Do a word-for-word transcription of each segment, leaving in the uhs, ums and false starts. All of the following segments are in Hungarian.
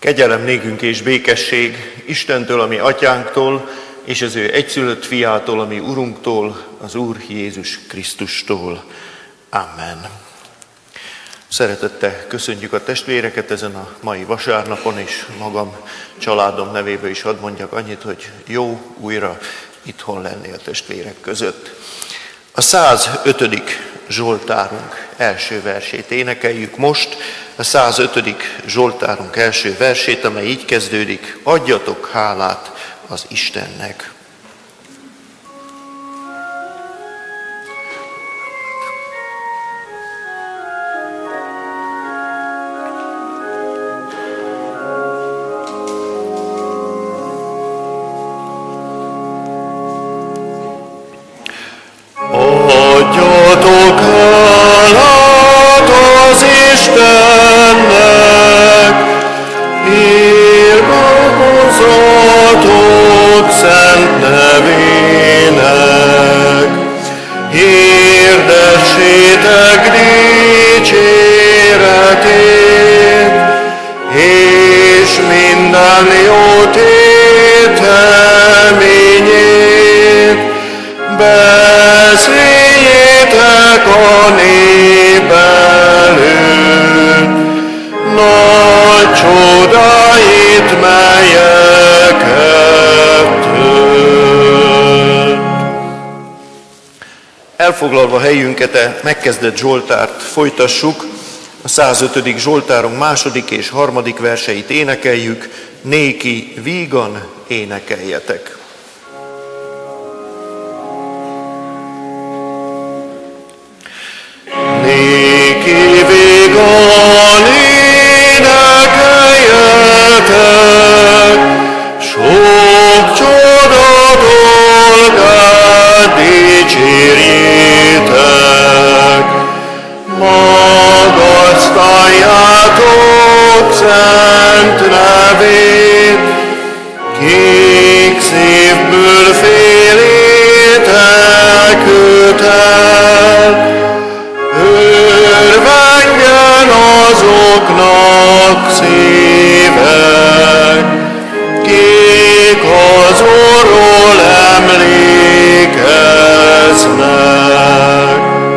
Kegyelem nékünk és békesség Istentől, ami atyánktól, és az ő egyszülött fiától, ami Urunktól, az Úr Jézus Krisztustól. Amen. Szeretettel köszöntjük a testvéreket ezen a mai vasárnapon, és magam családom nevében is hadd mondjak annyit, hogy jó újra itthon lenni a testvérek között. A százötödik Zsoltárunk első versét énekeljük most, a százötödik Zsoltárunk első versét, amely így kezdődik: adjatok hálát az Istennek. Adjatok hálát az Istennek, irgalmazatok szent nevének. Hirdessétek dicséretét, és minden jó téteményét. Beszéljétek a nép előtt nagy csodáit, melyeket tett. Elfoglalva helyünket, a megkezdett Zsoltárt folytassuk. A százötödik Zsoltárunk második és harmadik verseit énekeljük. Néki vígan énekeljetek. Néki vígan énekeljetek, sok csoda dolgát dicsérjétek. Magasztaljátok szent nevét, kik szívből félétek őt el. Örvendjen azoknak szívek, kik az Úrról emlékeznek.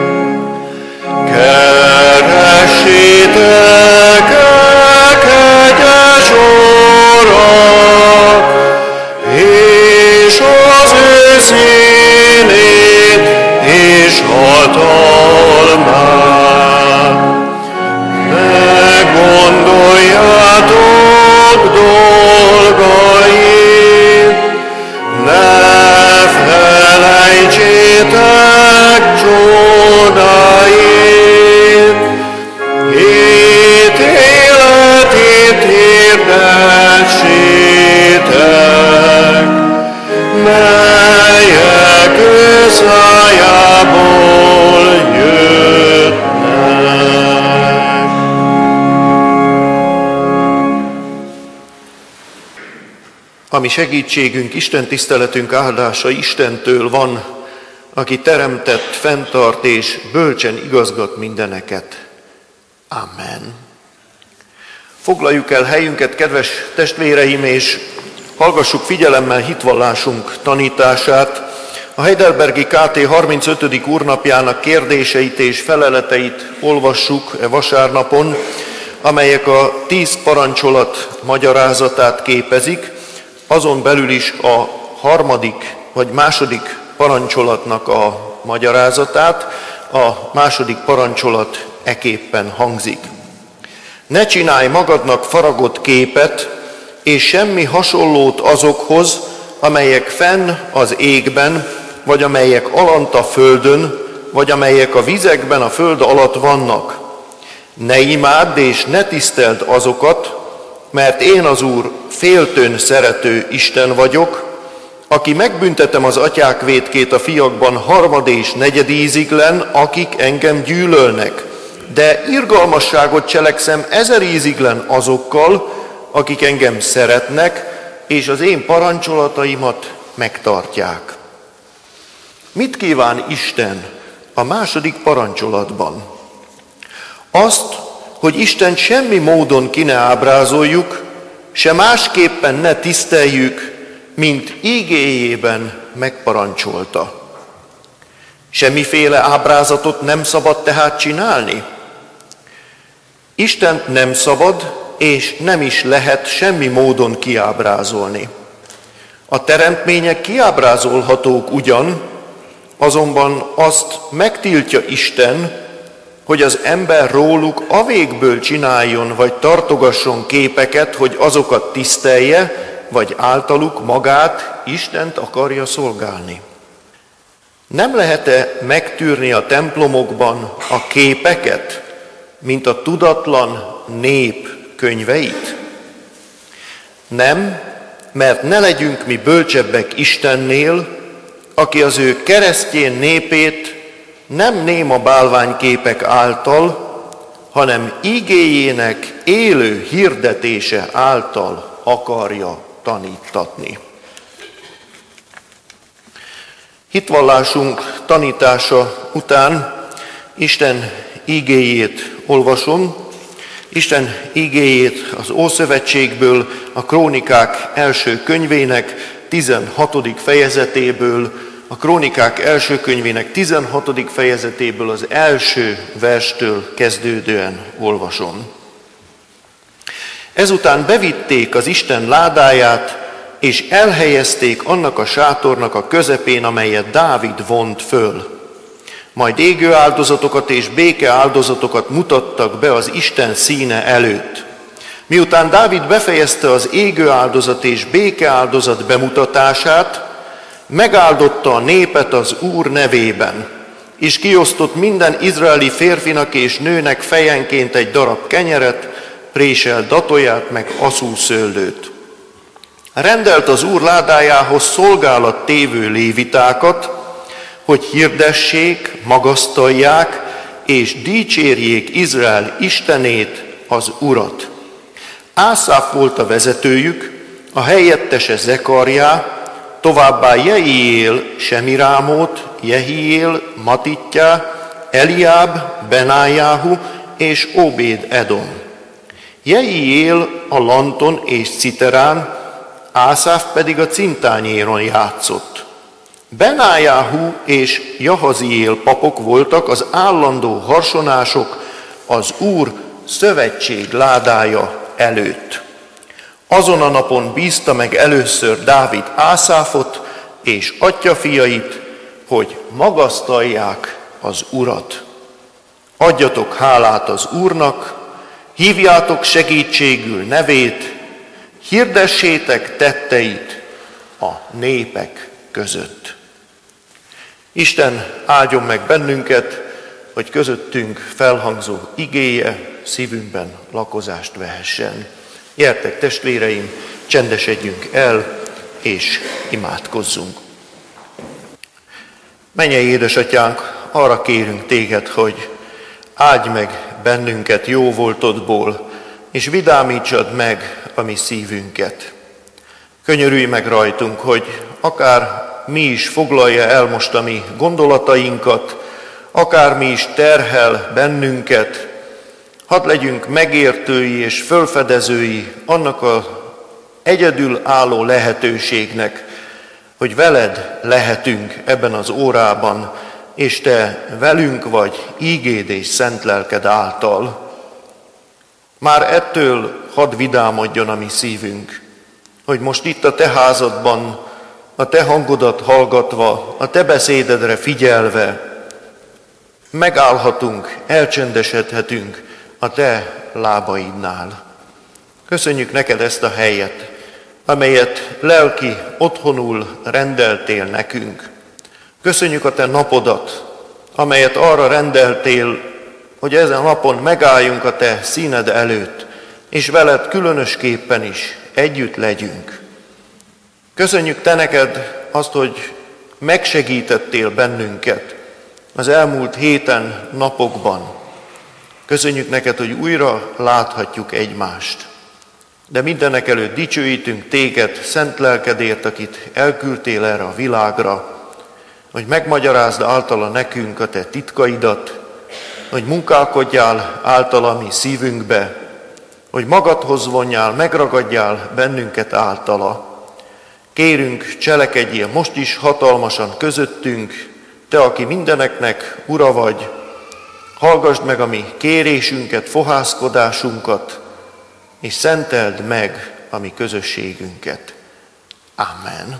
Keressétek el kegyes Urat, és az ő színét és hatalmát. Ne gondoljátok dolgait, ne felejtsétek csodáit, ítéletét hirdessétek, melyek ő szájából jöttnek. Ami segítségünk, Isten tiszteletünk áldása Istentől van, aki teremtett, fenntart és bölcsen igazgat mindeneket. Amen. Foglaljuk el helyünket, kedves testvéreim, és hallgassuk figyelemmel hitvallásunk tanítását. A Heidelbergi ká té harmincötödik úrnapjának kérdéseit és feleleteit olvassuk e vasárnapon, amelyek a tíz parancsolat magyarázatát képezik, azon belül is a harmadik vagy második parancsolatnak a magyarázatát. A második parancsolat eképpen hangzik: ne csinálj magadnak faragott képet, és semmi hasonlót azokhoz, amelyek fenn az égben, vagy amelyek alant a földön, vagy amelyek a vizekben a föld alatt vannak. Ne imádd és ne tiszteld azokat, mert én az Úr féltőn szerető Isten vagyok, aki megbüntetem az atyák vétkét a fiakban harmad és negyed íziglen, akik engem gyűlölnek, de irgalmasságot cselekszem ezer íziglen azokkal, akik engem szeretnek, és az én parancsolataimat megtartják. Mit kíván Isten a második parancsolatban? Azt, hogy Istent semmi módon ki ne ábrázoljuk, se másképpen ne tiszteljük, mint ígéjében megparancsolta. Semmiféle ábrázatot nem szabad tehát csinálni. Istent nem szabad, és nem is lehet semmi módon kiábrázolni. A teremtmények kiábrázolhatók ugyan, azonban azt megtiltja Isten, hogy az ember róluk avégből csináljon, vagy tartogasson képeket, hogy azokat tisztelje, vagy általuk magát, Istent akarja szolgálni. Nem lehet-e megtűrni a templomokban a képeket, mint a tudatlan nép könyveit? Nem, mert ne legyünk mi bölcsebbek Istennél, aki az ő keresztjén népét nem néma bálványképek által, hanem ígéjének élő hirdetése által akarja tanítatni. Hitvallásunk tanítása után Isten ígéjét olvasom. Isten ígéjét az Ószövetségből, a Krónikák első könyvének tizenhatodik fejezetéből, a Krónikák első könyvének tizenhatodik fejezetéből az első verstől kezdődően olvasom. Ezután bevitték az Isten ládáját, és elhelyezték annak a sátornak a közepén, amelyet Dávid vont föl. Majd égő áldozatokat és béke áldozatokat mutattak be az Isten színe előtt. Miután Dávid befejezte az égő áldozat és béke áldozat bemutatását, megáldotta a népet az Úr nevében, és kiosztott minden izraeli férfinak és nőnek fejenként egy darab kenyeret, présel datóját, meg aszúszőlőt. Rendelt az Úr ládájához szolgálat tévő lévitákat, hogy hirdessék, magasztalják és dicsérjék Izrael Istenét, az Urat. Ászáf volt a vezetőjük, a helyettese Zekarjá, továbbá Jeiél Semirámót, Jehiél Matitjá, Eliáb, Benájáhu és Óbéd Edom. Jeiél a lanton és citerán, Ászáf pedig a cintányéron játszott. Benájáhu és Jahaziél papok voltak az állandó harsonások az Úr szövetség ládája előtt. Azon a napon bízta meg először Dávid Ászáfot és atyjafiait, hogy magasztalják az Urat. Adjatok hálát az Úrnak, hívjátok segítségül nevét, hirdessétek tetteit a népek között. Isten áldjon meg bennünket, hogy közöttünk felhangzó igéje szívünkben lakozást vehessen. Gyertek, testvéreim, csendesedjünk el, és imádkozzunk. Mennyei édesatyánk, arra kérünk téged, hogy áldj meg bennünket jó voltodból, és vidámítsad meg a mi szívünket. Könyörülj meg rajtunk, hogy akár mi is foglalja el most a mi gondolatainkat, akár mi is terhel bennünket, hadd legyünk megértői és fölfedezői annak az egyedül álló lehetőségnek, hogy veled lehetünk ebben az órában, és te velünk vagy ígéd és szent lelked által. Már ettől hadd vidámodjon a mi szívünk, hogy most itt a te házadban, a te hangodat hallgatva, a te beszédedre figyelve megállhatunk, elcsendesedhetünk a te lábaidnál. Köszönjük neked ezt a helyet, amelyet lelki otthonul rendeltél nekünk. Köszönjük a te napodat, amelyet arra rendeltél, hogy ezen a napon megálljunk a te színed előtt, és veled különösképpen is együtt legyünk. Köszönjük te neked azt, hogy megsegítettél bennünket az elmúlt héten, napokban. Köszönjük neked, hogy újra láthatjuk egymást. De mindenek előtt dicsőítünk téged, szent lelkedért, akit elküldtél erre a világra, hogy megmagyarázd általa nekünk a te titkaidat, hogy munkálkodjál általa mi szívünkbe, hogy magadhoz vonjál, megragadjál bennünket általa. Kérünk, cselekedjél most is hatalmasan közöttünk, Te, aki mindeneknek ura vagy, hallgasd meg a mi kérésünket, fohászkodásunkat, és szenteld meg a mi közösségünket. Amen.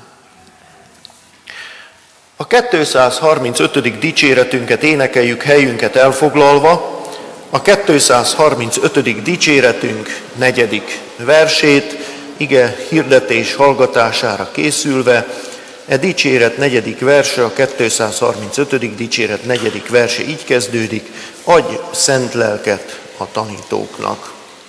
A kétszázharmincötödik dicséretünket énekeljük helyünket elfoglalva, a kétszázharmincötödik dicséretünk negyedik versét, ige hirdetés hallgatására készülve. E dicséret negyedik verse, a kétszázharmincötödik dicséret negyedik verse így kezdődik: adj szent lelket a tanítóknak.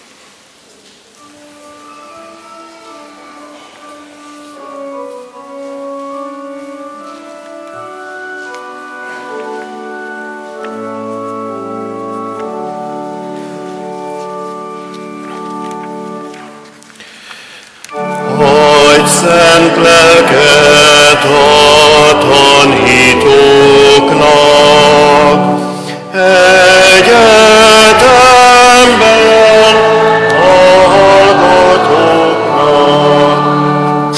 Szent lelket a tanítóknak, egyetemben a hallgatóknak.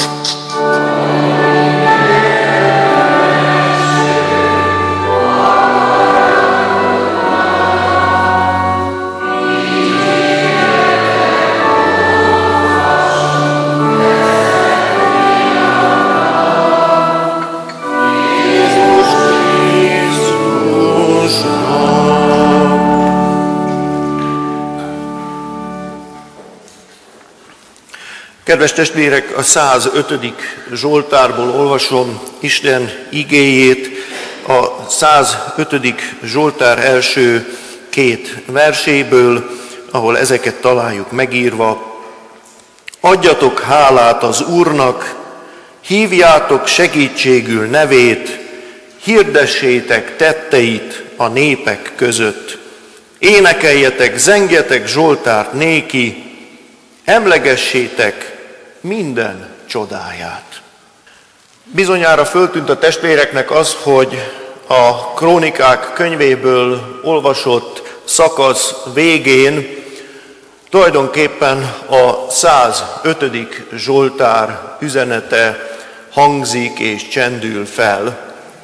Kedves testvérek, a százötödik Zsoltárból olvasom Isten igéjét, a százötödik Zsoltár első két verséből, ahol ezeket találjuk megírva. Adjatok hálát az Úrnak, hívjátok segítségül nevét, hirdessétek tetteit a népek között. Énekeljetek, zengjetek Zsoltárt néki, emlegessétek minden csodáját. Bizonyára föltűnt a testvéreknek az, hogy a Krónikák könyvéből olvasott szakasz végén tulajdonképpen a százötödik Zsoltár üzenete hangzik és csendül fel.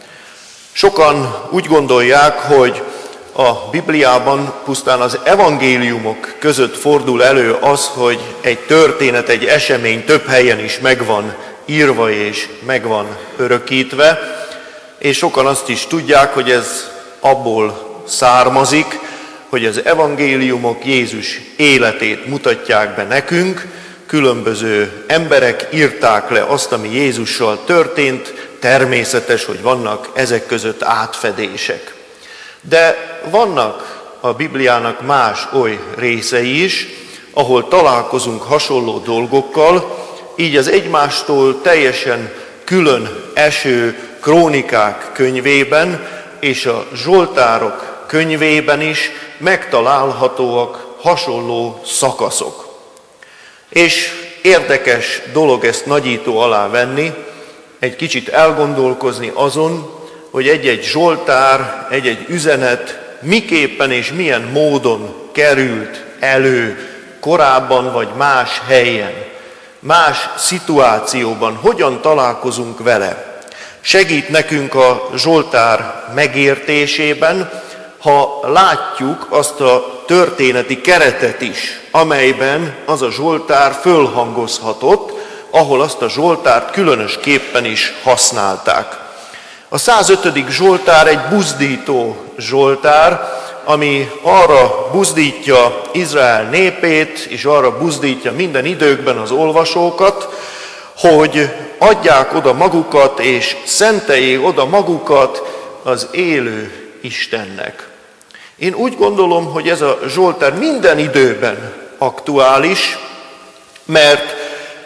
Sokan úgy gondolják, hogy a Bibliában pusztán az evangéliumok között fordul elő az, hogy egy történet, egy esemény több helyen is megvan írva és megvan örökítve, és sokan azt is tudják, hogy ez abból származik, hogy az evangéliumok Jézus életét mutatják be nekünk, különböző emberek írták le azt, ami Jézussal történt, természetes, hogy vannak ezek között átfedések. De vannak a Bibliának más oly részei is, ahol találkozunk hasonló dolgokkal, így az egymástól teljesen külön eső Krónikák könyvében és a Zsoltárok könyvében is megtalálhatóak hasonló szakaszok. És érdekes dolog ezt nagyító alá venni, egy kicsit elgondolkozni azon, hogy egy-egy zsoltár, egy-egy üzenet miképpen és milyen módon került elő korábban vagy más helyen, más szituációban, hogyan találkozunk vele. Segít nekünk a zsoltár megértésében, ha látjuk azt a történeti keretet is, amelyben az a zsoltár fölhangozhatott, ahol azt a zsoltárt különösképpen is használták. A százötödik Zsoltár egy buzdító zsoltár, ami arra buzdítja Izrael népét, és arra buzdítja minden időkben az olvasókat, hogy adják oda magukat, és szenteljék oda magukat az élő Istennek. Én úgy gondolom, hogy ez a zsoltár minden időben aktuális, mert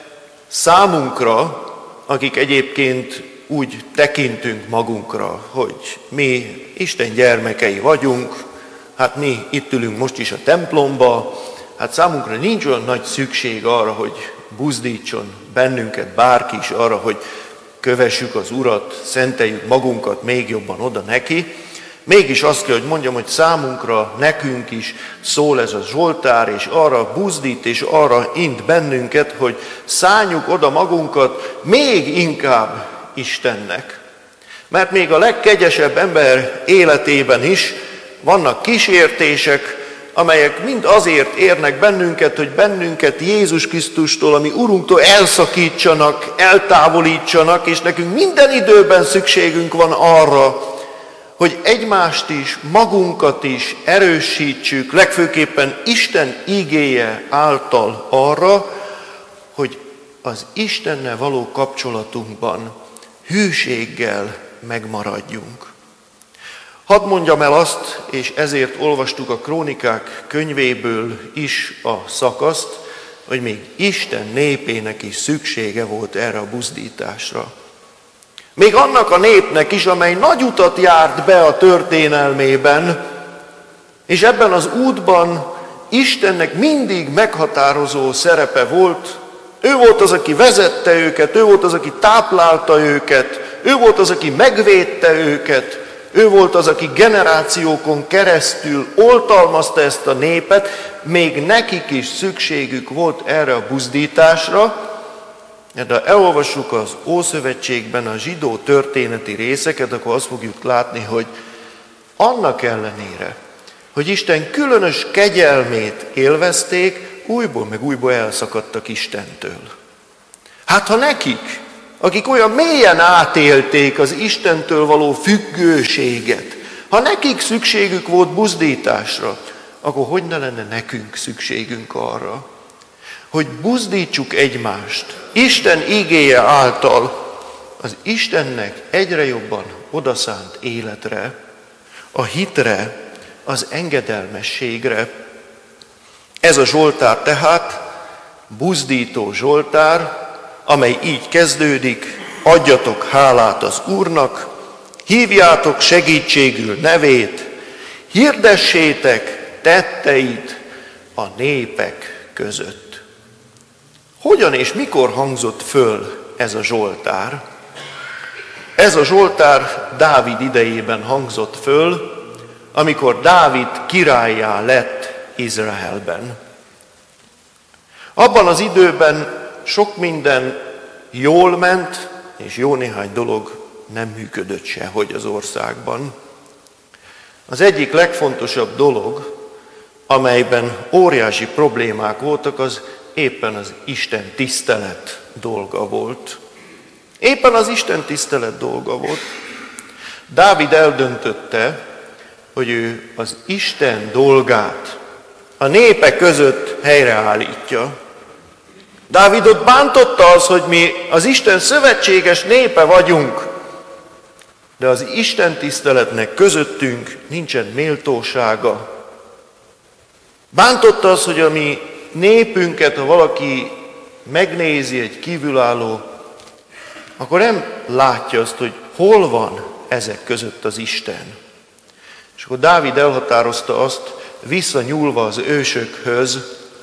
számunkra, akik egyébként úgy tekintünk magunkra, hogy mi Isten gyermekei vagyunk, hát mi itt ülünk most is a templomba, hát számunkra nincs olyan nagy szükség arra, hogy buzdítson bennünket bárki is arra, hogy kövessük az Urat, szenteljük magunkat még jobban oda neki, Mégis azt kell, hogy mondjam, hogy számunkra, nekünk is szól ez a Zsoltár, és arra buzdít, és arra int bennünket, hogy szálljuk oda magunkat még inkább Istennek. Mert még a legkegyesebb ember életében is vannak kísértések, amelyek mind azért érnek bennünket, hogy bennünket Jézus Krisztustól, ami Urunktól elszakítsanak, eltávolítsanak, és nekünk minden időben szükségünk van arra, hogy egymást is, magunkat is erősítsük, legfőképpen Isten igéje által arra, hogy az Istennel való kapcsolatunkban hűséggel megmaradjunk. Hadd mondjam el azt, és ezért olvastuk a Krónikák könyvéből is a szakaszt, hogy még Isten népének is szüksége volt erre a buzdításra. Még annak a népnek is, amely nagy utat járt be a történelmében, és ebben az útban Istennek mindig meghatározó szerepe volt. Ő volt az, aki vezette őket, ő volt az, aki táplálta őket, ő volt az, aki megvédte őket, ő volt az, aki generációkon keresztül oltalmazta ezt a népet, még nekik is szükségük volt erre a buzdításra. De ha elolvassuk az Ószövetségben a zsidó történeti részeket, akkor azt fogjuk látni, hogy annak ellenére, hogy Isten különös kegyelmét élvezték, újból meg újból elszakadtak Istentől. Hát ha nekik, akik olyan mélyen átélték az Istentől való függőséget, ha nekik szükségük volt buzdításra, akkor hogy ne lenne nekünk szükségünk arra, hogy buzdítsuk egymást Isten igéje által az Istennek egyre jobban odaszánt életre, a hitre, az engedelmességre. Ez a Zsoltár tehát buzdító Zsoltár, amely így kezdődik: adjatok hálát az Úrnak, hívjátok segítségül nevét, hirdessétek tetteit a népek között. Hogyan és mikor hangzott föl ez a Zsoltár? Ez a Zsoltár Dávid idejében hangzott föl, amikor Dávid királlyá lett Izraelben. Abban az időben sok minden jól ment, és jó néhány dolog nem működött sehogy az országban. Az egyik legfontosabb dolog, amelyben óriási problémák voltak, az éppen az Isten tisztelet dolga volt. Éppen az Isten tisztelet dolga volt. Dávid eldöntötte, hogy ő az Isten dolgát a népek között helyreállítja. Dávidot bántotta az, hogy mi az Isten szövetséges népe vagyunk, de az Isten tiszteletnek közöttünk nincsen méltósága. Bántotta az, hogy a mi népünket, ha valaki megnézi, egy kívülálló, akkor nem látja azt, hogy hol van ezek között az Isten. És akkor Dávid elhatározta azt, visszanyúlva az ősökhöz,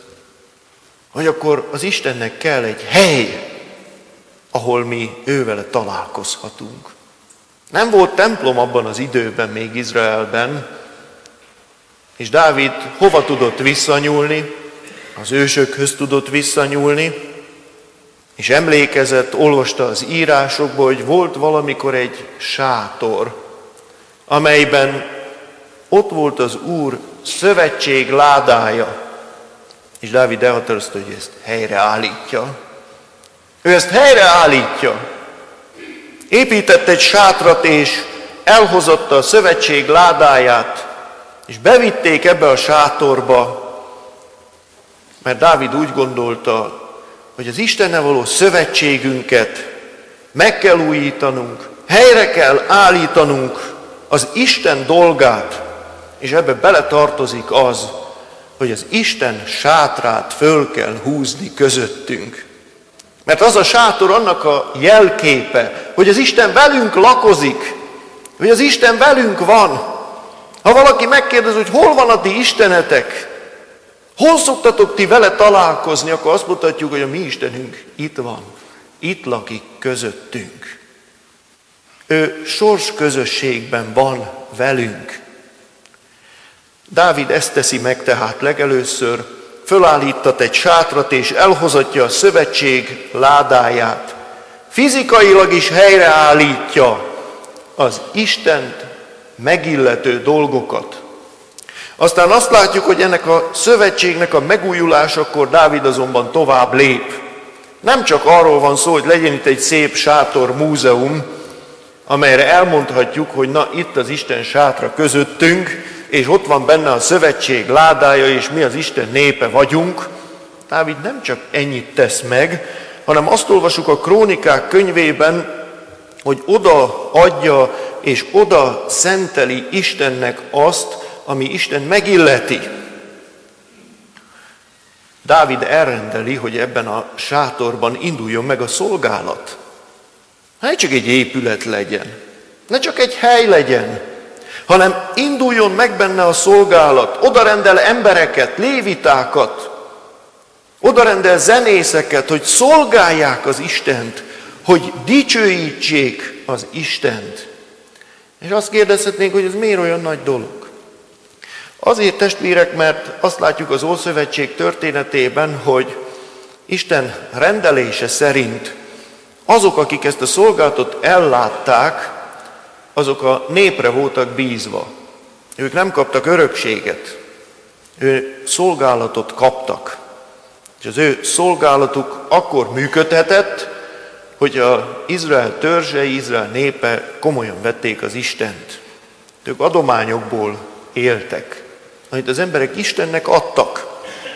hogy akkor az Istennek kell egy hely, ahol mi ővele találkozhatunk. Nem volt templom abban az időben még Izraelben, és Dávid hova tudott visszanyúlni? Az ősökhöz tudott visszanyúlni, és emlékezett, olvasta az írásokból, hogy volt valamikor egy sátor, amelyben ott volt az Úr szövetség ládája, és Dávid elhatározta, hogy ezt helyreállítja. Ő ezt helyreállítja. Épített egy sátrat, és elhozotta a szövetség ládáját, és bevitték ebbe a sátorba, mert Dávid úgy gondolta, hogy az Istennel való szövetségünket meg kell újítanunk, helyre kell állítanunk az Isten dolgát, és ebbe beletartozik az, hogy az Isten sátrát föl kell húzni közöttünk. Mert az a sátor annak a jelképe, hogy az Isten velünk lakozik, hogy az Isten velünk van. Ha valaki megkérdez, hogy hol van a ti istenetek, hol szoktatok ti vele találkozni, akkor azt mutatjuk, hogy a mi Istenünk itt van, itt lakik közöttünk. Ő sors közösségben van velünk. Dávid ezt teszi meg tehát legelőször, fölállítat egy sátrat és elhozatja a szövetség ládáját. Fizikailag is helyreállítja az Istent megillető dolgokat. Aztán azt látjuk, hogy ennek a szövetségnek a megújulásakor Dávid azonban tovább lép. Nem csak arról van szó, hogy legyen itt egy szép sátor múzeum, amelyre elmondhatjuk, hogy na itt az Isten sátra közöttünk, és ott van benne a szövetség ládája, és mi az Isten népe vagyunk. Dávid nem csak ennyit tesz meg, hanem azt olvasjuk a Krónikák könyvében, hogy oda adja és oda szenteli Istennek azt, ami Isten megilleti. Dávid elrendeli, hogy ebben a sátorban induljon meg a szolgálat. Ne csak egy épület legyen, ne csak egy hely legyen, hanem induljon meg benne a szolgálat. Oda rendel embereket, lévitákat, oda rendel zenészeket, hogy szolgálják az Istent, hogy dicsőítsék az Istent. És azt kérdezhetnénk, hogy ez miért olyan nagy dolog? Azért, testvérek, mert azt látjuk az Ószövetség történetében, hogy Isten rendelése szerint azok, akik ezt a szolgálatot ellátták, azok a népre voltak bízva. Ők nem kaptak örökséget, ő szolgálatot kaptak. És az ő szolgálatuk akkor működhetett, hogy az Izrael törzsei, Izrael népe komolyan vették az Istent. Ők adományokból éltek, amit az emberek Istennek adtak.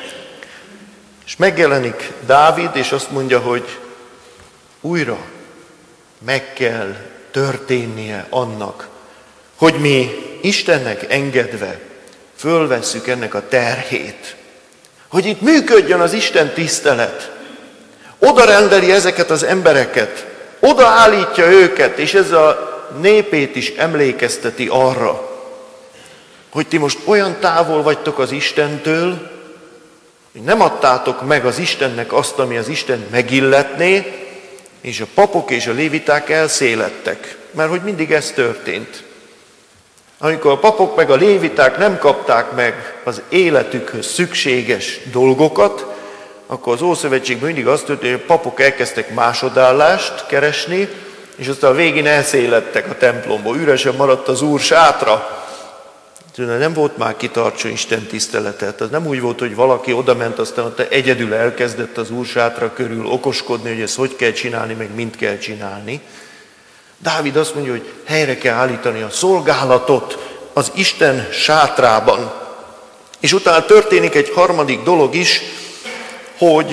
És megjelenik Dávid, és azt mondja, hogy újra meg kell történnie annak, hogy mi Istennek engedve fölvesszük ennek a terhét. Hogy itt működjön az Isten tisztelet. Oda rendeli ezeket az embereket, oda állítja őket, és ez a népét is emlékezteti arra, hogy ti most olyan távol vagytok az Istentől, hogy nem adtátok meg az Istennek azt, ami az Isten megilletné, és a papok és a léviták elszélettek, mert hogy mindig ez történt. Amikor a papok meg a léviták nem kapták meg az életükhöz szükséges dolgokat, akkor az Ószövetségben mindig azt történt, hogy a papok elkezdtek másodállást keresni, és aztán a végén elszélettek a templomból. Üresen maradt az Úr sátra. Nem volt már kitartsó Isten tiszteletet. Az nem úgy volt, hogy valaki oda ment, aztán ott egyedül elkezdett az Úr sátra körül okoskodni, hogy ezt hogy kell csinálni, meg mind kell csinálni. Dávid azt mondja, hogy helyre kell állítani a szolgálatot az Isten sátrában. És utána történik egy harmadik dolog is, hogy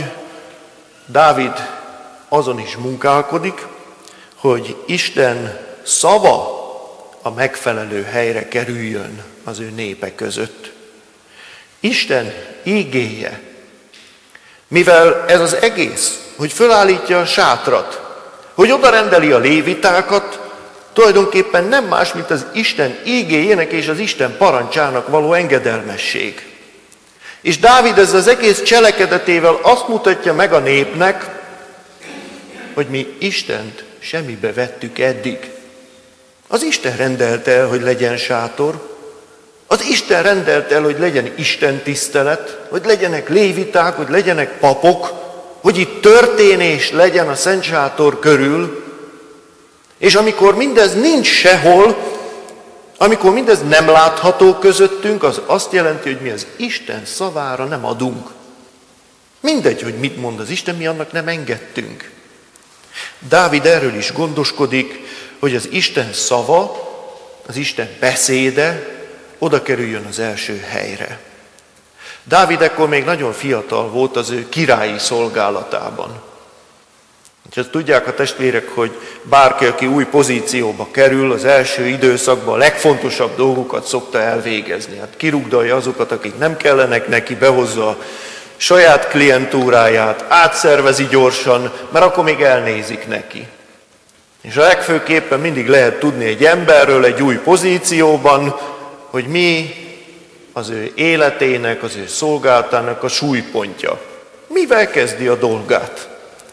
Dávid azon is munkálkodik, hogy Isten szava a megfelelő helyre kerüljön az ő népe között. Isten ígéje, mivel ez az egész, hogy fölállítja a sátrat, hogy oda rendeli a lévitákat, tulajdonképpen nem más, mint az Isten ígéjének és az Isten parancsának való engedelmesség. És Dávid ezzel az egész cselekedetével azt mutatja meg a népnek, hogy mi Istent semmibe vettük eddig. Az Isten rendelte el, hogy legyen sátor, az Isten rendelte el, hogy legyen Isten tisztelet, hogy legyenek léviták, hogy legyenek papok, hogy itt történés legyen a Szent Sátor körül, és amikor mindez nincs sehol, amikor mindez nem látható közöttünk, az azt jelenti, hogy mi az Isten szavára nem adunk. Mindegy, hogy mit mond az Isten, mi annak nem engedtünk. Dávid erről is gondoskodik, hogy az Isten szava, az Isten beszéde oda kerüljön az első helyre. Dávid ekkor még nagyon fiatal volt az ő királyi szolgálatában. És azt tudják a testvérek, hogy bárki, aki új pozícióba kerül, az első időszakban a legfontosabb dolgokat szokta elvégezni. Hát kirugdalja azokat, akik nem kellenek neki, behozza a saját klientúráját, átszervezi gyorsan, mert akkor még elnézik neki. És a legfőképpen mindig lehet tudni egy emberről egy új pozícióban, hogy mi az ő életének, az ő szolgálatának a súlypontja. Mivel kezdi a dolgát?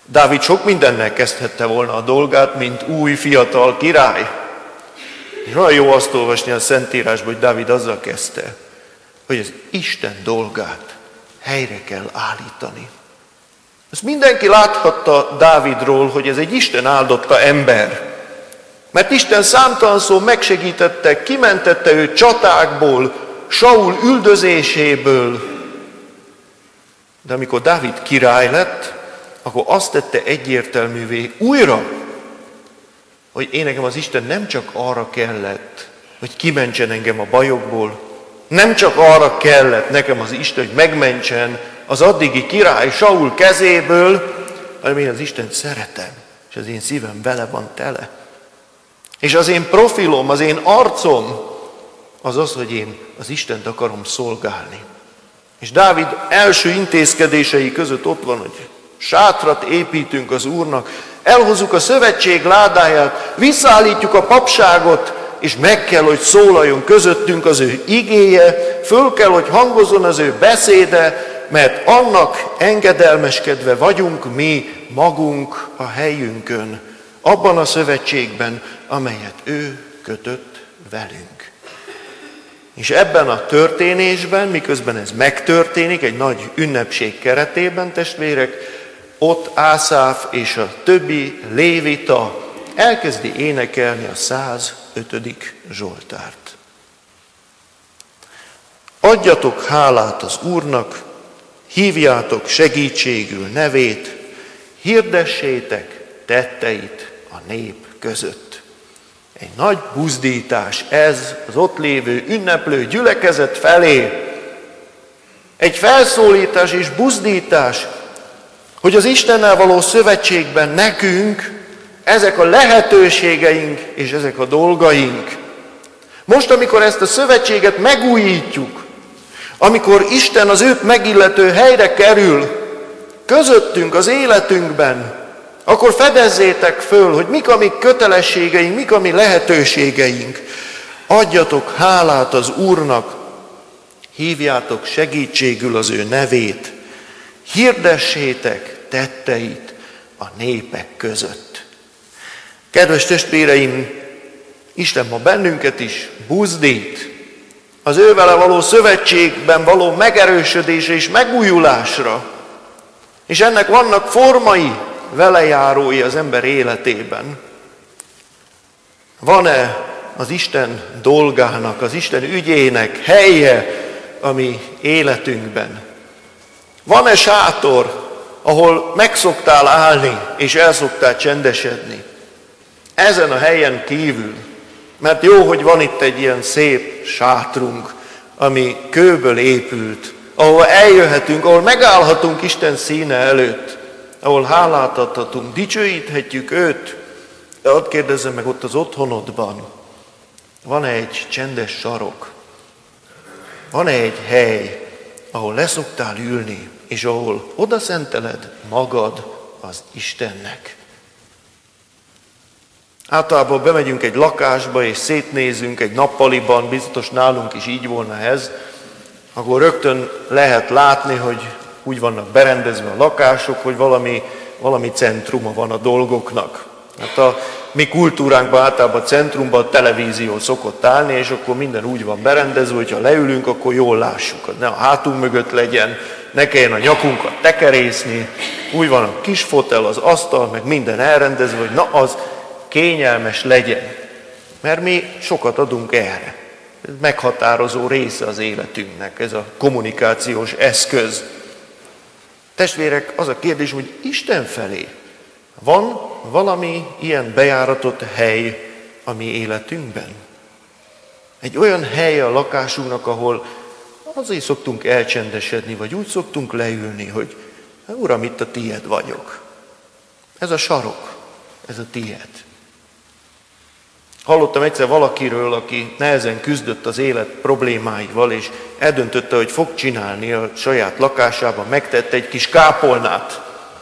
Dávid sok mindennel kezdhette volna a dolgát, mint új fiatal király. És olyan jó azt olvasni a Szentírásban, hogy Dávid azzal kezdte, hogy az Isten dolgát helyre kell állítani. Ezt mindenki láthatta Dávidról, hogy ez egy Isten áldotta ember. Mert Isten számtalanszor megsegítette, kimentette őt csatákból, Saul üldözéséből. De amikor Dávid király lett, akkor azt tette egyértelművé újra, hogy én nekem az Isten nem csak arra kellett, hogy kimentsen engem a bajokból, nem csak arra kellett nekem az Isten, hogy megmentsen az addigi király Saul kezéből, hanem én az Istent szeretem, és az én szívem vele van tele. És az én profilom, az én arcom az az, hogy én az Istent akarom szolgálni. És Dávid első intézkedései között ott van, hogy sátrat építünk az Úrnak, elhozzuk a szövetség ládáját, visszaállítjuk a papságot, és meg kell, hogy szólaljon közöttünk az ő igéje, föl kell, hogy hangozzon az ő beszéde, mert annak engedelmeskedve vagyunk mi magunk a helyünkön, abban a szövetségben, amelyet ő kötött velünk. És ebben a történésben, miközben ez megtörténik, egy nagy ünnepség keretében, testvérek, ott Ászáf és a többi lévita elkezdi énekelni a százötödik Zsoltárt. Adjatok hálát az Úrnak, hívjátok segítségül nevét, hirdessétek tetteit a nép között. Egy nagy buzdítás ez az ott lévő ünneplő gyülekezet felé. Egy felszólítás és buzdítás, hogy az Istennel való szövetségben nekünk ezek a lehetőségeink és ezek a dolgaink. Most, amikor ezt a szövetséget megújítjuk, amikor Isten az őt megillető helyre kerül, közöttünk, az életünkben, akkor fedezzétek föl, hogy mik a mi kötelességeink, mik a mi lehetőségeink. Adjatok hálát az Úrnak, hívjátok segítségül az ő nevét, hirdessétek tetteit a népek között. Kedves testvéreim, Isten ma bennünket is buzdít az ővele való szövetségben való megerősödésre és megújulásra. És ennek vannak formai, velejárói az ember életében. Van-e az Isten dolgának, az Isten ügyének helye a mi életünkben? Van-e sátor, ahol megszoktál állni és el szoktál csendesedni? Ezen a helyen kívül, mert jó, hogy van itt egy ilyen szép sátrunk, ami kőből épült, ahol eljöhetünk, ahol megállhatunk Isten színe előtt, ahol hálát adhatunk, dicsőíthetjük őt. De ott kérdezzem meg, ott az otthonodban van-e egy csendes sarok? Van-e egy hely, ahol leszoktál ülni, és ahol odaszenteled magad az Istennek? Általában bemegyünk egy lakásba, és szétnézünk egy nappaliban, biztos nálunk is így volna ez, akkor rögtön lehet látni, hogy úgy vannak berendezve a lakások, hogy valami, valami centruma van a dolgoknak. Hát a mi kultúránkban általában a centrumban a televízió szokott állni, és akkor minden úgy van berendezve, hogyha leülünk, akkor jól lássuk. Ne a hátunk mögött legyen, ne kelljen a nyakunkat tekerészni, úgy van a kis fotel, az asztal, meg minden elrendezve, hogy na az kényelmes legyen. Mert mi sokat adunk erre. Ez meghatározó része az életünknek, ez a kommunikációs eszköz. Testvérek, az a kérdés, hogy Isten felé van valami ilyen bejáratott hely a mi életünkben? Egy olyan hely a lakásunknak, ahol azért szoktunk elcsendesedni, vagy úgy szoktunk leülni, hogy Uram, itt a tiéd vagyok. Ez a sarok, ez a tiéd. Hallottam egyszer valakiről, aki nehezen küzdött az élet problémáival, és eldöntötte, hogy fog csinálni a saját lakásában, megtette egy kis kápolnát.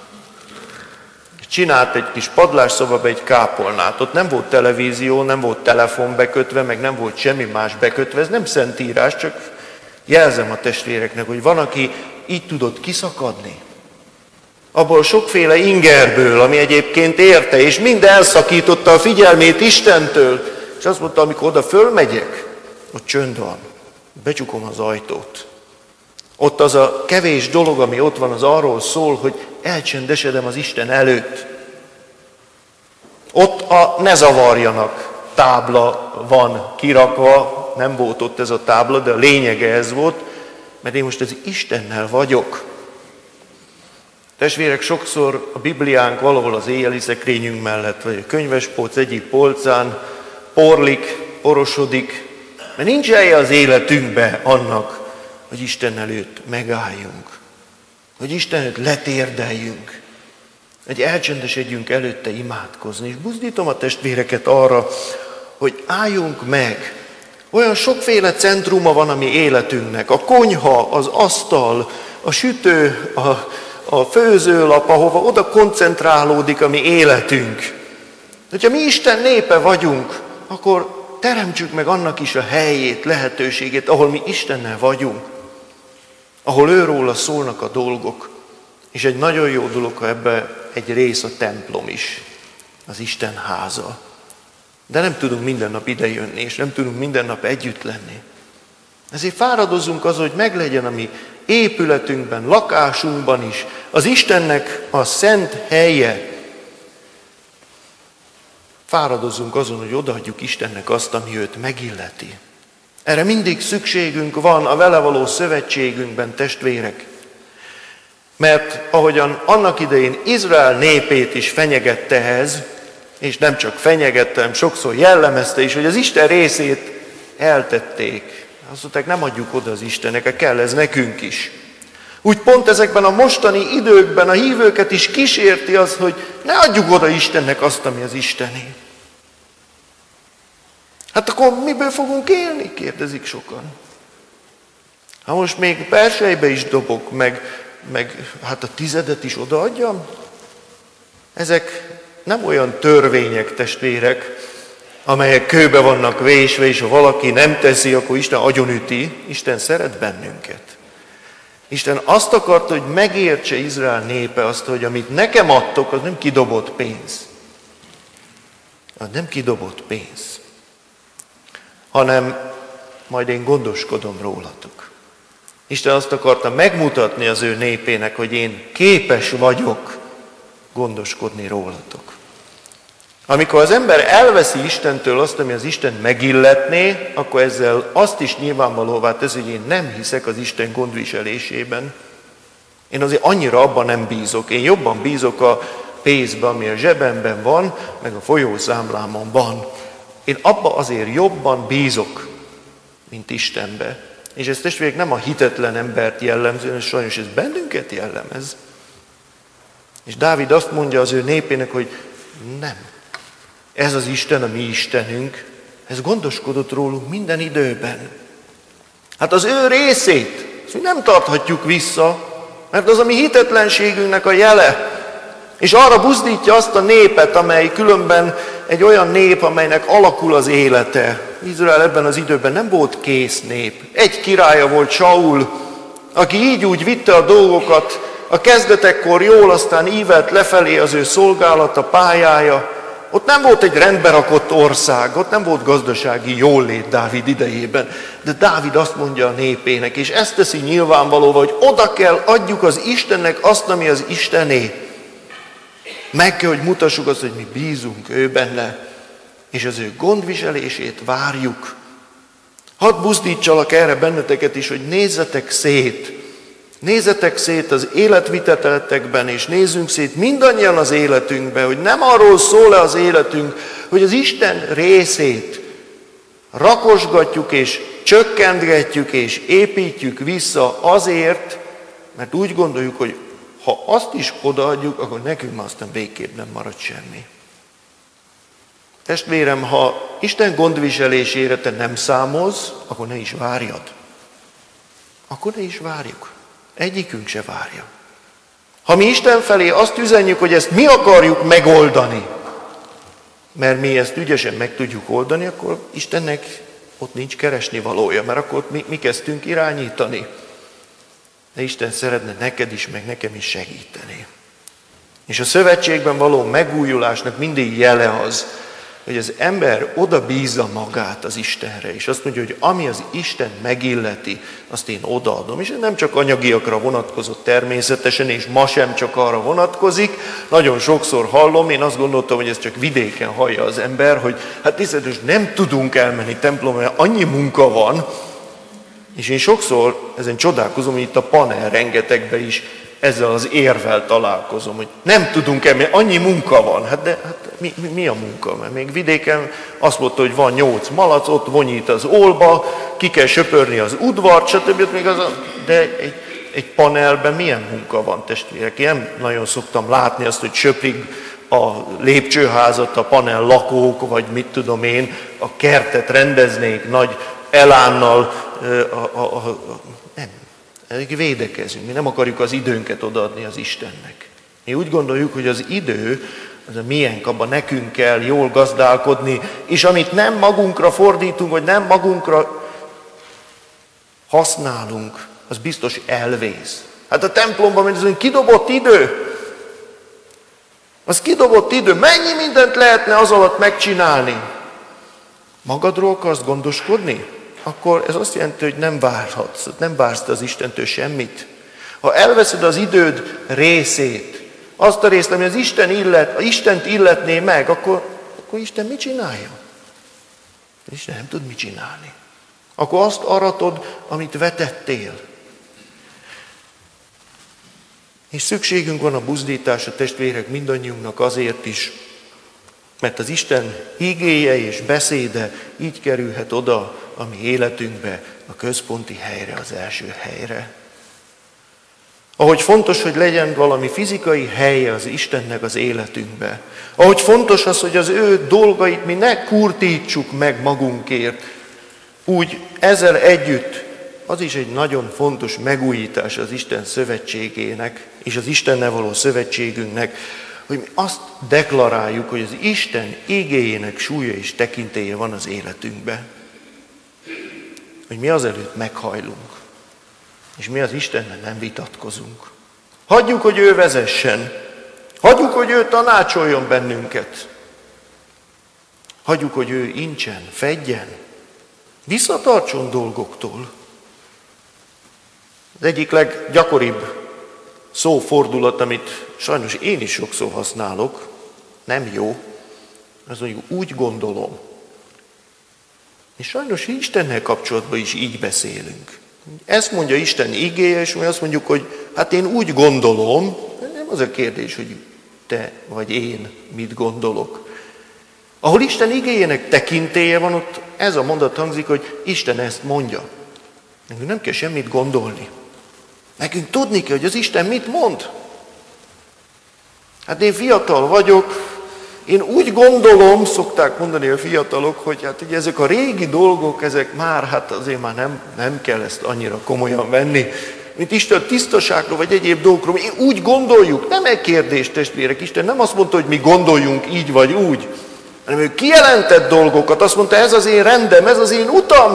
Csinált egy kis padlásszobabe egy kápolnát. Ott nem volt televízió, nem volt telefon bekötve, meg nem volt semmi más bekötve. Ez nem szentírás, csak jelzem a testvéreknek, hogy van, aki így tudott kiszakadni. abból sokféle ingerből, ami egyébként érte, és mind elszakította a figyelmét Istentől, és azt mondta, amikor oda fölmegyek, ott csönd van, becsukom az ajtót. Ott az a kevés dolog, ami ott van, az arról szól, hogy elcsendesedem az Isten előtt. Ott a ne zavarjanak tábla van kirakva, nem volt ott ez a tábla, de a lényege ez volt, mert én most az Istennel vagyok. Testvérek, sokszor a Bibliánk valahol az éjjeli szekrényünk mellett, vagy a könyvespolc egyik polcán porlik, porosodik, mert nincs helye az életünkbe annak, hogy Isten előtt megálljunk, hogy Isten előtt letérdeljünk, hogy elcsendesedjünk előtte imádkozni. És buzdítom a testvéreket arra, hogy álljunk meg. Olyan sokféle centruma van a mi életünknek. A konyha, az asztal, a sütő, a, a főzőlap, ahova oda koncentrálódik a mi életünk. Hogyha mi Isten népe vagyunk, akkor teremtsük meg annak is a helyét, lehetőségét, ahol mi Istennel vagyunk, ahol őróla szólnak a dolgok. És egy nagyon jó dolog, ha ebbe egy rész a templom is, az Isten háza. De nem tudunk minden nap idejönni, és nem tudunk minden nap együtt lenni. Ezért fáradozunk az, hogy meglegyen a mi épületünkben, lakásunkban is az Istennek a szent helye. Fáradozunk azon, hogy odaadjuk Istennek azt, ami őt megilleti. Erre mindig szükségünk van a vele való szövetségünkben, testvérek. Mert ahogyan annak idején Izrael népét is fenyegette ez, és nem csak fenyegettem, sokszor jellemezte is, hogy az Isten részét eltették. Azt mondták, nem adjuk oda az Istennek, kell ez nekünk is. Úgy pont ezekben a mostani időkben a hívőket is kísérti az, hogy ne adjuk oda Istennek azt, ami az Istené. Hát akkor miből fogunk élni? Kérdezik sokan. Ha most még persejbe is dobok, meg, meg hát a tizedet is odaadjam? Ezek nem olyan törvények, testvérek, amelyek kőbe vannak vésve, és ha valaki nem teszi, akkor Isten agyonüti. Isten szeret bennünket. Isten azt akarta, hogy megértse Izrael népe azt, hogy amit nekem adtok, az nem kidobott pénz. Az nem kidobott pénz. Hanem majd én gondoskodom rólatok. Isten azt akarta megmutatni az ő népének, hogy én képes vagyok gondoskodni rólatok. Amikor az ember elveszi Istentől azt, ami az Isten megilletné, akkor ezzel azt is nyilvánvalóvá teszi, hogy én nem hiszek az Isten gondviselésében. Én azért annyira abban nem bízok. Én jobban bízok a pénzben, ami a zsebemben van, meg a folyószámlámon van. Én abba azért jobban bízok, mint Istenbe. És ez testvérek nem a hitetlen embert jellemző, sajnos ez bennünket jellemez. És Dávid azt mondja az ő népének, hogy nem. Ez az Isten, a mi Istenünk, ez gondoskodott rólunk minden időben. Hát az ő részét nem tarthatjuk vissza, mert az a mi hitetlenségünknek a jele. És arra buzdítja azt a népet, amely különben egy olyan nép, amelynek alakul az élete. Izrael ebben az időben nem volt kész nép. Egy királya volt, Saul, aki így úgy vitte a dolgokat, a kezdetekkor jól, aztán ívelt lefelé az ő szolgálata, pályája. Ott nem volt egy rendbe rakott ország, ott nem volt gazdasági jólét Dávid idejében. De Dávid azt mondja a népének, és ezt teszi nyilvánvalóvá, hogy oda kell adjuk az Istennek azt, ami az Istené. Meg kell, hogy mutassuk azt, hogy mi bízunk ő benne, és az ő gondviselését várjuk. Hadd buzdítsalak erre benneteket is, hogy nézzetek szét. Nézzetek szét az életviteletekben, és nézzünk szét mindannyian az életünkben, hogy nem arról szól-e az életünk, hogy az Isten részét rakosgatjuk, és csökkentgetjük, és építjük vissza azért, mert úgy gondoljuk, hogy ha azt is odaadjuk, akkor nekünk már aztán végképp nem marad semmi. Testvérem, ha Isten gondviselésére te nem számolsz, akkor ne is várjad. Akkor ne is várjuk. Egyikünk se várja. Ha mi Isten felé azt üzenjük, hogy ezt mi akarjuk megoldani, mert mi ezt ügyesen meg tudjuk oldani, akkor Istennek ott nincs keresni valója, mert akkor mi, mi kezdtünk irányítani. De Isten szeretne neked is, meg nekem is segíteni. És a szövetségben való megújulásnak mindig jele az, hogy az ember oda bízza magát az Istenre, és azt mondja, hogy ami az Isten megilleti, azt én odaadom. És ez nem csak anyagiakra vonatkozott természetesen, és ma sem csak arra vonatkozik. Nagyon sokszor hallom, én azt gondoltam, hogy ez csak vidéken hallja az ember, hogy hát tiszteletes, nem tudunk elmenni templomba, mert annyi munka van. És én sokszor ezen csodálkozom, hogy itt a panel rengetegben is ezzel az érvel találkozom, hogy nem tudunk elmenni, annyi munka van. Hát de hát mi, mi, mi a munka? Mert még vidéken azt mondta, hogy van nyolc malac, ott vonyít az ólba, ki kell söpörni az udvart, stb. Még az a, de egy, egy panelben milyen munka van, testvérek? Én nem nagyon szoktam látni azt, hogy söprik a lépcsőházat a panel lakók, vagy mit tudom én, a kertet rendeznék nagy elánnal, a, a, a, a, nem. Védekezünk, mi nem akarjuk az időnket odaadni az Istennek. Mi úgy gondoljuk, hogy az idő, az a miénk, abban nekünk kell jól gazdálkodni, és amit nem magunkra fordítunk, vagy nem magunkra használunk, az biztos elvész. Hát a templomban mondjuk, kidobott idő, az kidobott idő, mennyi mindent lehetne az alatt megcsinálni. Magadról akarsz gondoskodni? Akkor ez azt jelenti, hogy nem várhatsz, nem vársz az Istentől semmit. Ha elveszed az időd részét, azt a részt, ami az Isten illet, az Istent illetné meg, akkor, akkor Isten mit csinálja? Isten nem tud mit csinálni. Akkor azt aratod, amit vetettél. És szükségünk van a buzdításra, testvérek, mindannyiunknak azért is, mert az Isten igéje és beszéde így kerülhet oda a mi életünkbe, a központi helyre, az első helyre. Ahogy fontos, hogy legyen valami fizikai helye az Istennek az életünkbe. Ahogy fontos az, hogy az ő dolgait mi ne kurtítsuk meg magunkért. Úgy ezzel együtt az is egy nagyon fontos megújítás az Isten szövetségének, és az Istennel való szövetségünknek, hogy mi azt deklaráljuk, hogy az Isten igéjének súlya és tekintélye van az életünkben. Hogy mi azelőtt meghajlunk, és mi az Istennel nem vitatkozunk. Hagyjuk, hogy ő vezessen. Hagyjuk, hogy ő tanácsoljon bennünket. Hagyjuk, hogy ő incsen, fedjen, visszatartson dolgoktól. Az egyik leggyakoribb szófordulat, amit sajnos én is sokszor használok, nem jó, az mondjuk úgy gondolom. És sajnos Istennel kapcsolatban is így beszélünk. Ezt mondja Isten igéje, és mi azt mondjuk, hogy hát én úgy gondolom, nem az a kérdés, hogy te vagy én mit gondolok. Ahol Isten igéjének tekintélye van, ott ez a mondat hangzik, hogy Isten ezt mondja. Nekünk nem kell semmit gondolni. Nekünk tudni kell, hogy az Isten mit mond. Hát én fiatal vagyok, én úgy gondolom, szokták mondani a fiatalok, hogy hát ugye ezek a régi dolgok, ezek már, hát azért már nem, nem kell ezt annyira komolyan venni, mint Isten tisztaságról, vagy egyéb dolgokról. Én úgy gondoljuk, nem egy kérdés, testvérek, Isten nem azt mondta, hogy mi gondoljunk így vagy úgy, hanem ő kijelentett dolgokat, azt mondta, ez az én rendem, ez az én utam.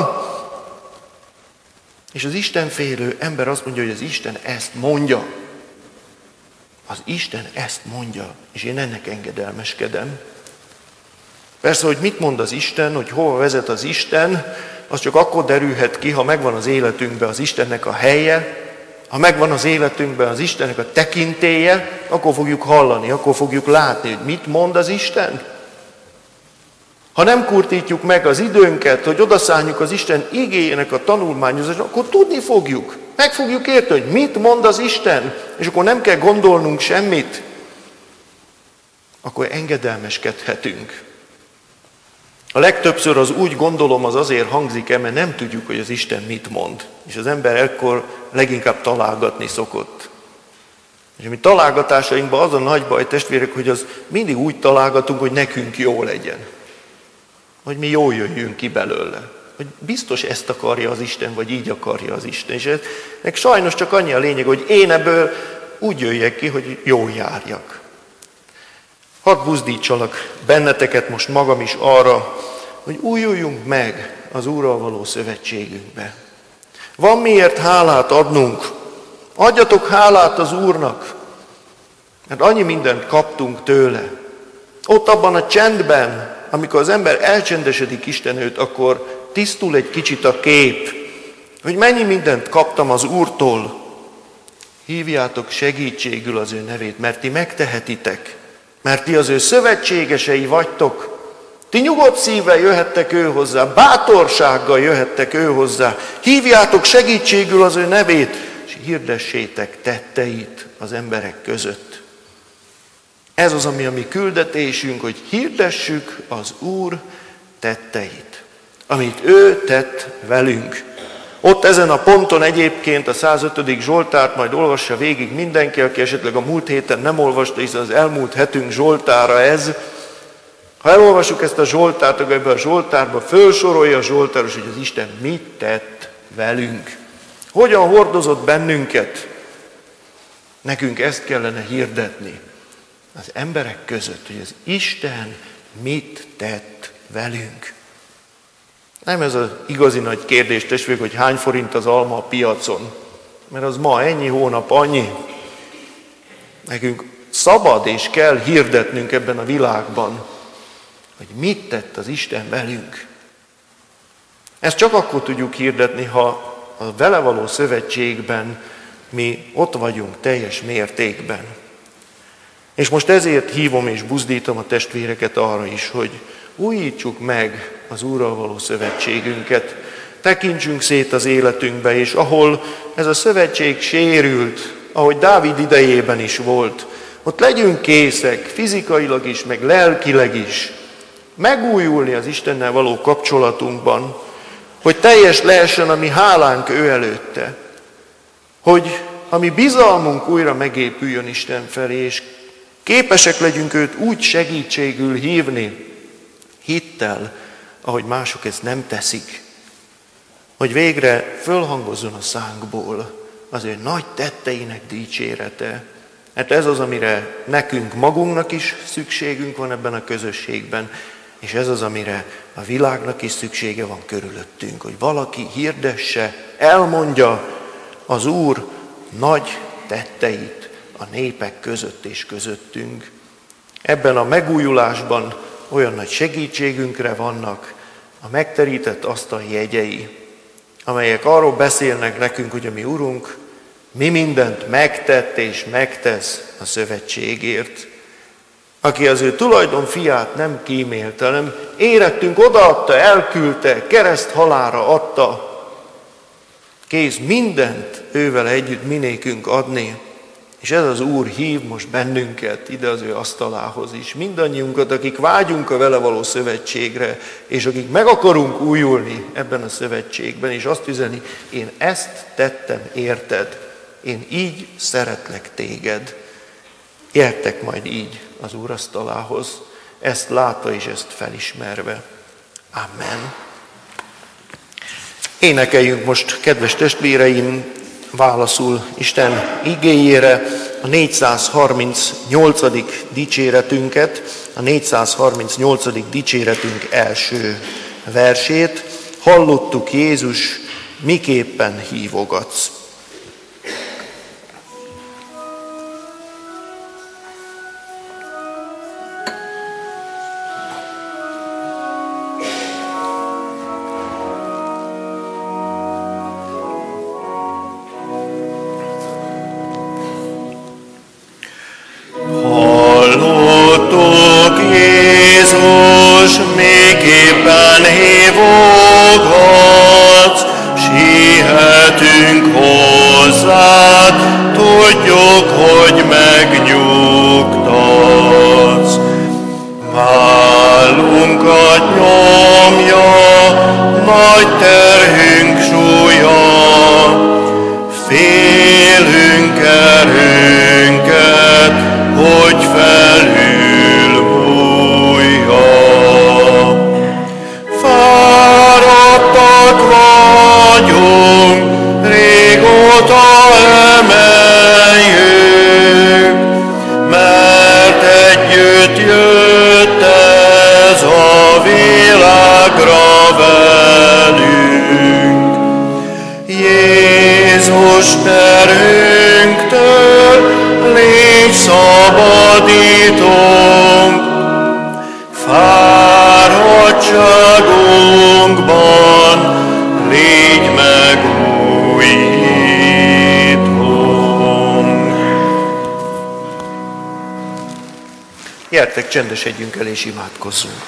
És az istenfélő ember azt mondja, hogy az Isten ezt mondja. Az Isten ezt mondja, és én ennek engedelmeskedem. Persze, hogy mit mond az Isten, hogy hova vezet az Isten, az csak akkor derülhet ki, ha megvan az életünkben az Istennek a helye, ha megvan az életünkben az Istennek a tekintélye, akkor fogjuk hallani, akkor fogjuk látni, hogy mit mond az Isten. Ha nem kurtítjuk meg az időnket, hogy odaszálljuk az Isten igéjének a tanulmányozásra, akkor tudni fogjuk. Meg fogjuk érteni, hogy mit mond az Isten, és akkor nem kell gondolnunk semmit. Akkor engedelmeskedhetünk. A legtöbbször az úgy gondolom, az azért hangzik el, mert nem tudjuk, hogy az Isten mit mond. És az ember ekkor leginkább találgatni szokott. És a mi találgatásainkban az a nagy baj, testvérek, hogy az mindig úgy találgatunk, hogy nekünk jó legyen. Hogy mi jól jöjjünk ki belőle. Hogy biztos ezt akarja az Isten, vagy így akarja az Isten. És ennek sajnos csak annyi a lényeg, hogy én ebből úgy jöjjek ki, hogy jól járjak. Hadd buzdítsalak benneteket most magam is arra, hogy újuljunk meg az Úrral való szövetségünkbe. Van miért hálát adnunk. Adjatok hálát az Úrnak. Mert annyi mindent kaptunk tőle. Ott abban a csendben, amikor az ember elcsendesedik Isten előtt, akkor tisztul egy kicsit a kép, hogy mennyi mindent kaptam az Úrtól. Hívjátok segítségül az ő nevét, mert ti megtehetitek, mert ti az ő szövetségesei vagytok. Ti nyugodt szívvel jöhettek ő hozzá, bátorsággal jöhettek ő hozzá. Hívjátok segítségül az ő nevét, és hirdessétek tetteit az emberek között. Ez az, ami a mi küldetésünk, hogy hirdessük az Úr tetteit, amit ő tett velünk. Ott ezen a ponton egyébként a százötödik Zsoltárt majd olvassa végig mindenki, aki esetleg a múlt héten nem olvasta, hiszen az elmúlt hetünk Zsoltára ez. Ha elolvassuk ezt a Zsoltárt, akkor ebben a Zsoltárban felsorolja a Zsoltáros, hogy az Isten mit tett velünk. Hogyan hordozott bennünket. Nekünk ezt kellene hirdetni az emberek között, hogy az Isten mit tett velünk. Nem ez az igazi nagy kérdés, testvérek, hogy hány forint az alma a piacon. Mert az ma ennyi, hónap annyi. Nekünk szabad és kell hirdetnünk ebben a világban, hogy mit tett az Isten velünk. Ezt csak akkor tudjuk hirdetni, ha a vele való szövetségben mi ott vagyunk teljes mértékben. És most ezért hívom és buzdítom a testvéreket arra is, hogy újítsuk meg az Úrral való szövetségünket, tekintsünk szét az életünkbe, és ahol ez a szövetség sérült, ahogy Dávid idejében is volt, ott legyünk készek, fizikailag is, meg lelkileg is, megújulni az Istennel való kapcsolatunkban, hogy teljes lehessen a mi hálánk ő előtte, hogy a mi bizalmunk újra megépüljön Isten felé, és képesek legyünk őt úgy segítségül hívni, hittel, ahogy mások ezt nem teszik, hogy végre fölhangozzon a szánkból az ő nagy tetteinek dicsérete. Hát ez az, amire nekünk magunknak is szükségünk van ebben a közösségben, és ez az, amire a világnak is szüksége van körülöttünk, hogy valaki hirdesse, elmondja az Úr nagy tetteit a népek között és közöttünk. Ebben a megújulásban olyan nagy segítségünkre vannak a megterített asztal jegyei, amelyek arról beszélnek nekünk, hogy a mi Urunk mi mindent megtett és megtesz a szövetségért. Aki az ő tulajdon fiát nem kímélte, hanem érettünk odaadta, elküldte, kereszt halálra adta, kész mindent ővel együtt minékünk adni. És ez az Úr hív most bennünket ide az ő asztalához is. Mindannyiunkat, akik vágyunk a vele való szövetségre, és akik meg akarunk újulni ebben a szövetségben, és azt üzeni, én ezt tettem érted, én így szeretlek téged. Gyertek majd így az Úr asztalához, ezt látva és ezt felismerve. Amen. Énekeljünk most, kedves testvéreim, válaszul Isten igéjére a négyszázharmincnyolcadik dicséretünket, a négyszázharmincnyolcadik dicséretünk első versét. Hallottuk, Jézus, miképpen hívogatsz. Sietünk Gyertek, csendesedjünk el és imádkozzunk.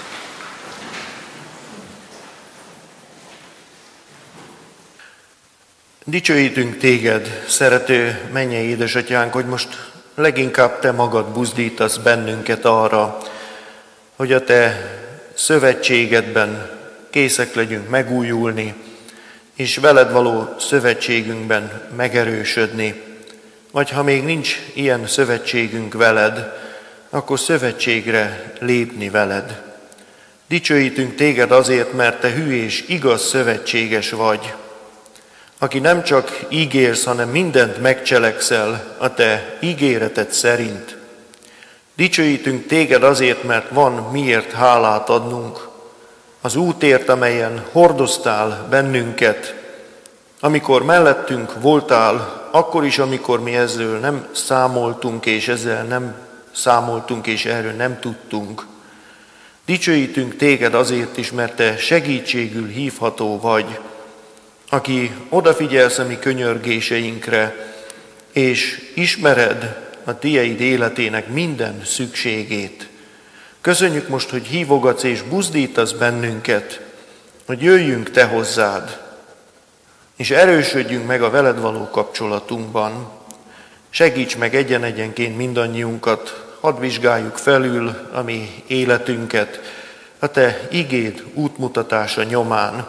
Dicsőítünk téged, szerető mennyei édesatyánk, hogy most leginkább te magad buzdítasz bennünket arra, hogy a te szövetségedben készek legyünk megújulni, és veled való szövetségünkben megerősödni. Vagy ha még nincs ilyen szövetségünk veled, akkor szövetségre lépni veled. Dicsőítünk téged azért, mert te hű és igaz szövetséges vagy, aki nem csak ígérsz, hanem mindent megcselekszel a te ígéreted szerint. Dicsőítünk téged azért, mert van miért hálát adnunk az útért, amelyen hordoztál bennünket, amikor mellettünk voltál, akkor is, amikor mi ezzel nem számoltunk, és ezzel nem számoltunk, és erről nem tudtunk. Dicsőítünk téged azért is, mert te segítségül hívható vagy, aki odafigyelsz a mi könyörgéseinkre, és ismered a tieid életének minden szükségét. Köszönjük most, hogy hívogatsz és buzdítasz bennünket, hogy jöjjünk te hozzád, és erősödjünk meg a veled való kapcsolatunkban. Segíts meg egyen-egyenként mindannyiunkat, hadd vizsgáljuk felül a mi életünket, a te igéd útmutatása nyomán,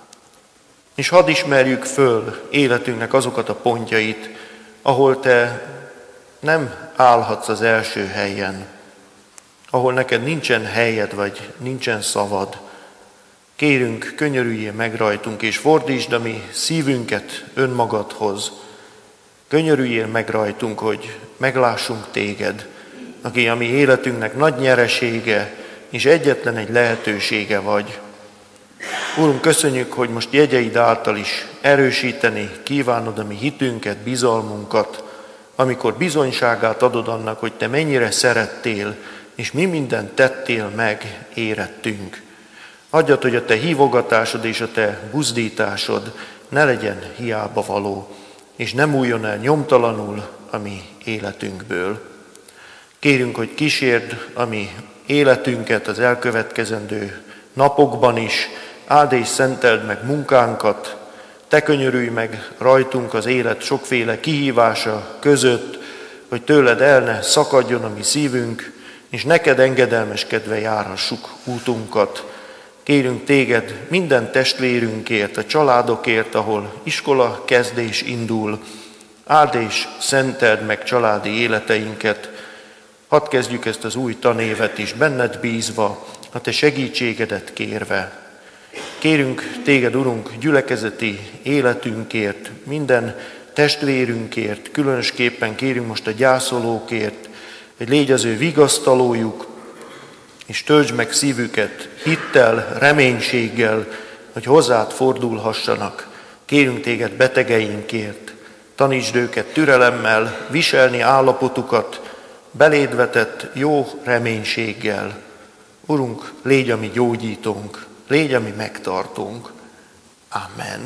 és hadd ismerjük föl életünknek azokat a pontjait, ahol te nem állhatsz az első helyen, ahol neked nincsen helyed, vagy nincsen szavad. Kérünk, könyörüljél meg rajtunk, és fordítsd a mi szívünket önmagadhoz. Könyörüljél meg rajtunk, hogy meglássunk téged, aki a mi életünknek nagy nyeresége, és egyetlen egy lehetősége vagy. Úrunk, köszönjük, hogy most jegyeid által is erősíteni kívánod a mi hitünket, bizalmunkat, amikor bizonyságát adod annak, hogy te mennyire szerettél, és mi mindent tettél meg érettünk. Adjad, hogy a te hívogatásod és a te buzdításod ne legyen hiába való, és nem múljon el nyomtalanul a mi életünkből. Kérünk, hogy kísérd a mi életünket az elkövetkezendő napokban is, áld és szenteld meg munkánkat, te könyörülj meg rajtunk az élet sokféle kihívása között, hogy tőled el ne szakadjon a mi szívünk, és neked engedelmeskedve járhassuk útunkat. Kérünk téged minden testvérünkért, a családokért, ahol iskola kezdés indul. Áld és szenteld meg családi életeinket. Hadd kezdjük ezt az új tanévet is benned bízva, a te segítségedet kérve. Kérünk téged, Urunk, gyülekezeti életünkért, minden testvérünkért, különösképpen kérünk most a gyászolókért, hogy légy az ő vigasztalójuk, és töltsd meg szívüket hittel, reménységgel, hogy hozzád fordulhassanak. Kérünk téged betegeinkért, tanítsd őket türelemmel, viselni állapotukat, beléd vetett jó reménységgel. Urunk, légy a mi gyógyítónk, légy a mi megtartónk. Amen.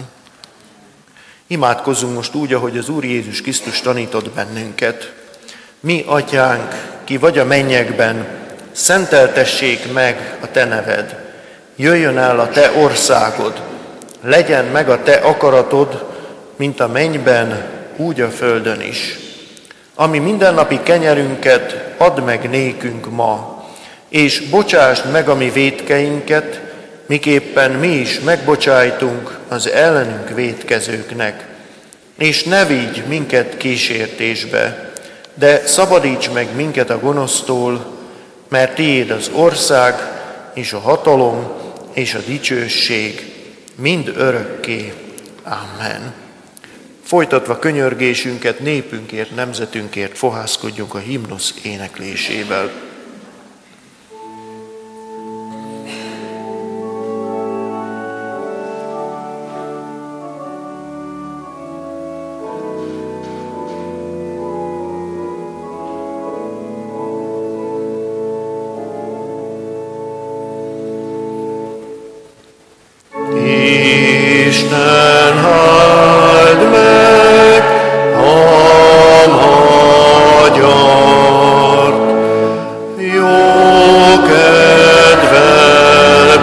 Imádkozzunk most úgy, ahogy az Úr Jézus Krisztus tanított bennünket. Mi, Atyánk, ki vagy a mennyekben, szenteltessék meg a te neved. Jöjjön el a te országod, legyen meg a te akaratod, mint a mennyben, úgy a földön is. Ami mindennapi kenyerünket add meg nékünk ma, és bocsásd meg a mi vétkeinket, miképpen mi is megbocsájtunk az ellenünk vétkezőknek. És ne vigy minket kísértésbe, de szabadíts meg minket a gonosztól, mert tiéd az ország, és a hatalom, és a dicsőség mind örökké. Amen. Folytatva könyörgésünket népünkért, nemzetünkért fohászkodjunk a himnusz éneklésével. Isten, áld meg a magyart, jó kedvel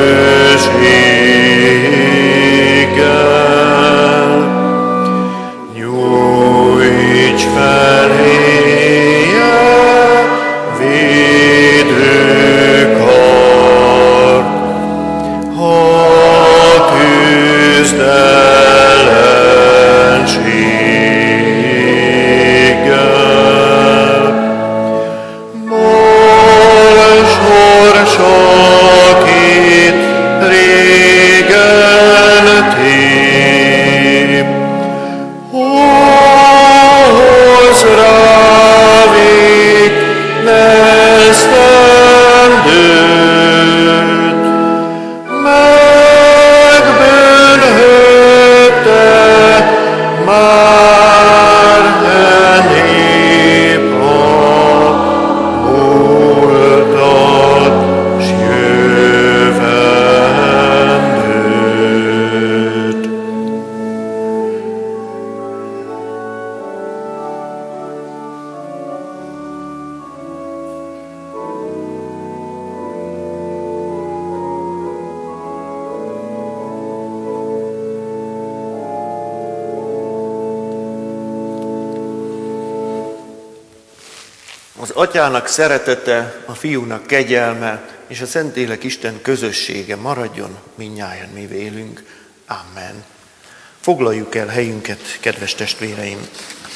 bőséggel, nyújts feléje védőkard, ha küzd ellenséggel. Mol sorsakit régen tép, hozz rávik nesztendőt, megbűnhődte már e nép a múltat s jövendőt. Az Atyának szeretete, a Fiúnak kegyelme és a Szentlélek Isten közössége maradjon mindnyájan mi vélünk. Amen. Foglaljuk el helyünket, kedves testvéreim!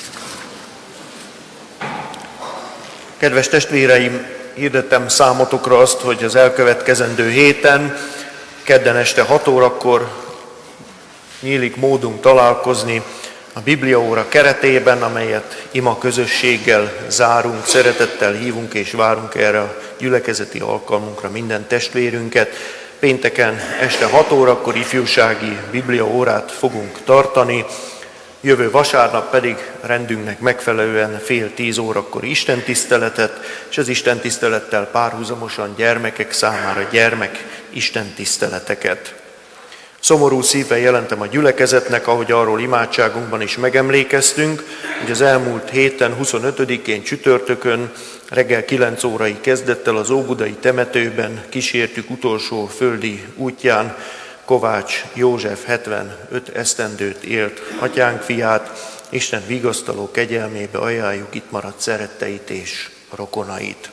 Kedves testvéreim, hirdettem számotokra azt, hogy az elkövetkezendő héten, kedden este hat órakor nyílik módunk találkozni a Bibliaóra keretében, amelyet ima közösséggel zárunk, szeretettel hívunk és várunk erre a gyülekezeti alkalmunkra minden testvérünket. Pénteken este hat órakor ifjúsági Bibliaórát fogunk tartani, jövő vasárnap pedig rendünknek megfelelően fél tíz órakor istentiszteletet, és az istentisztelettel párhuzamosan gyermekek számára gyermek istentiszteleteket. Szomorú szívvel jelentem a gyülekezetnek, ahogy arról imádságunkban is megemlékeztünk, hogy az elmúlt héten, huszonötödikén csütörtökön reggel kilenc órai kezdettel az óbudai temetőben kísértük utolsó földi útján Kovács József hetvenöt esztendőt élt atyánk fiát. Isten vigasztaló kegyelmébe ajánljuk itt maradt szeretteit és rokonait.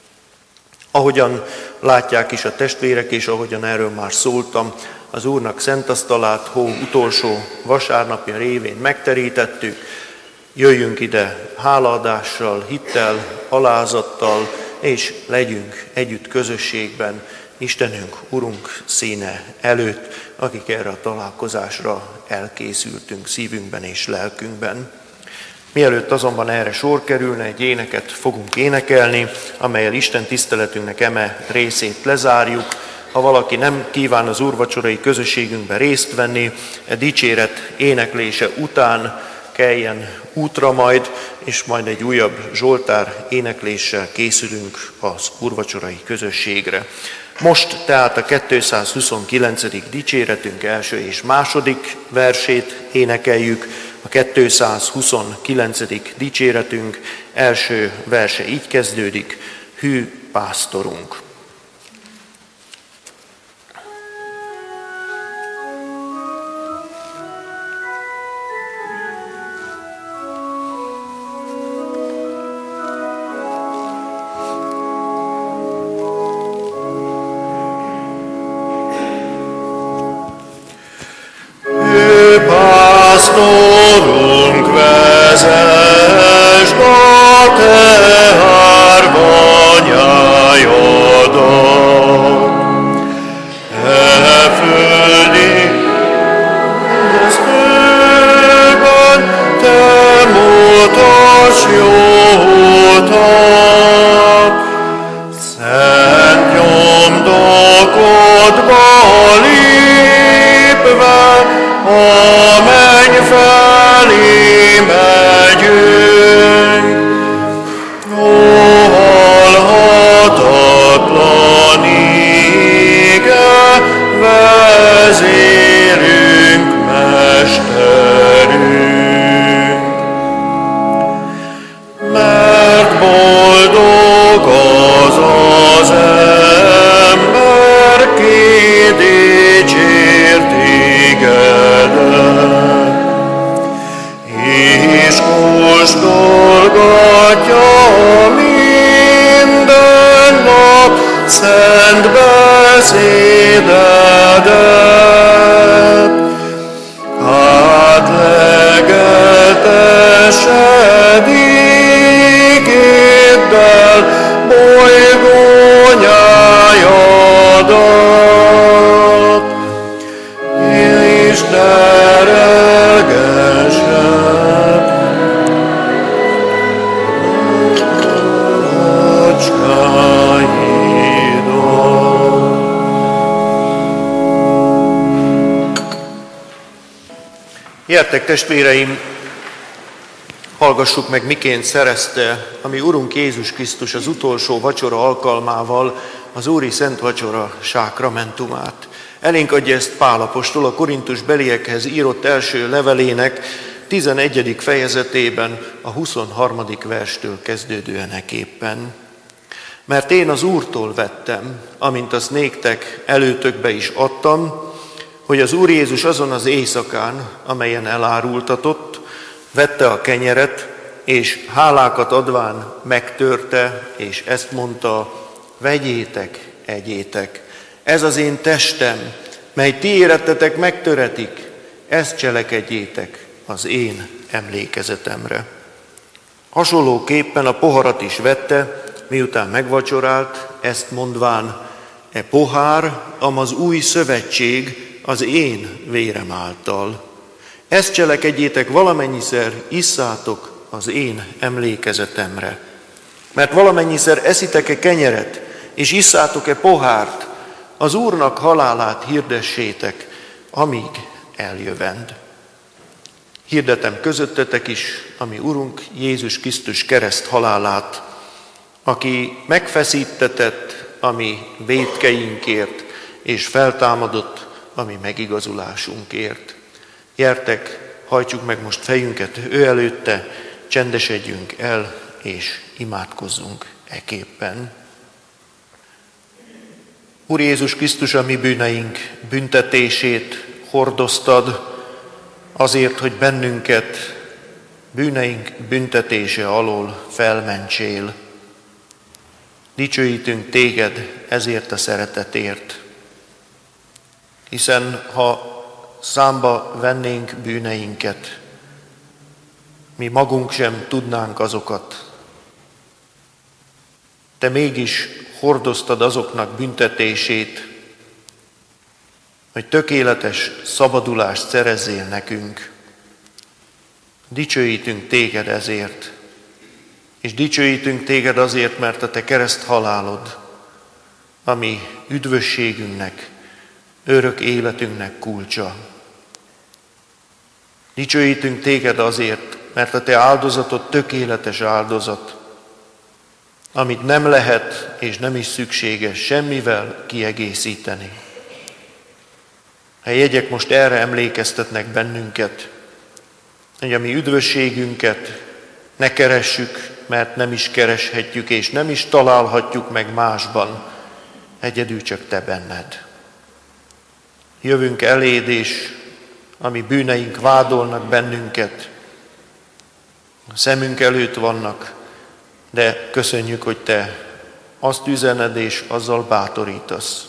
Ahogyan látják is a testvérek, és ahogyan erről már szóltam, az Úrnak szent asztalát hó utolsó vasárnapja révén megterítettük. Jöjjünk ide hálaadással, hittel, alázattal, és legyünk együtt közösségben Istenünk, Urunk színe előtt, akik erre a találkozásra elkészültünk szívünkben és lelkünkben. Mielőtt azonban erre sor kerülne, egy éneket fogunk énekelni, amellyel Isten tiszteletünknek eme részét lezárjuk. Ha valaki nem kíván az úrvacsorai közösségünkben részt venni, e dicséret éneklése után keljen útra majd, és majd egy újabb zsoltár énekléssel készülünk az úrvacsorai közösségre. Most tehát a kétszázhuszonkilencedik dicséretünk első és második versét énekeljük. A kétszázhuszonkilencedik dicséretünk első verse így kezdődik: Hű pásztorunk. Pásztorunk, vezesd a te árvanyájon, szent beszédedet, hát legeltesed ígéddel bolygó nyájadat, és teregesed Gyertek, testvéreim, hallgassuk meg, miként szerezte a mi Urunk Jézus Krisztus az utolsó vacsora alkalmával az Úri Szent Vacsora sákramentumát. Elénk adja ezt Pál apostol a Korintus beliekhez írott első levelének tizenegyedik fejezetében a huszonharmadik verstől kezdődően eképpen. Mert én az Úrtól vettem, amint azt néktek előtökbe is adtam, hogy az Úr Jézus azon az éjszakán, amelyen elárultatott, vette a kenyeret, és hálákat adván megtörte, és ezt mondta, vegyétek, egyétek. Ez az én testem, mely ti érettetek megtöretik, ezt cselekedjétek az én emlékezetemre. Hasonlóképpen a poharat is vette, miután megvacsorált, ezt mondván, e pohár, am az új szövetség az én vérem által. Ezt cselekedjétek valamennyiszer, isszátok az én emlékezetemre. Mert valamennyiszer eszitek-e kenyeret, és isszátok-e pohárt, az Úrnak halálát hirdessétek, amíg eljövend. Hirdetem közöttetek is, ami Urunk Jézus Krisztus kereszt halálát, aki megfeszítetett a mi vétkeinkért, és feltámadott a mi megigazulásunkért. Gyertek, hajtsuk meg most fejünket ő előtte, csendesedjünk el, és imádkozzunk eképpen. Úr Jézus Krisztus, a mi bűneink büntetését hordoztad, azért, hogy bennünket bűneink büntetése alól felmentsél. Dicsőítünk téged ezért a szeretetért, hiszen ha számba vennénk bűneinket, mi magunk sem tudnánk azokat. Te mégis hordoztad azoknak büntetését, hogy tökéletes szabadulást szerezzél nekünk. Dicsőítünk téged ezért, és dicsőítünk téged azért, mert a te kereszt halálod, ami üdvösségünknek, örök életünknek kulcsa. Dicsőítünk téged azért, mert a te áldozatod tökéletes áldozat, amit nem lehet és nem is szükséges semmivel kiegészíteni. A jegyek most erre emlékeztetnek bennünket, hogy a mi üdvösségünket ne keressük, mert nem is kereshetjük, és nem is találhatjuk meg másban, egyedül csak te benned. Jövünk eléd, és ami bűneink vádolnak bennünket, a szemünk előtt vannak, de köszönjük, hogy te azt üzened, és azzal bátorítasz.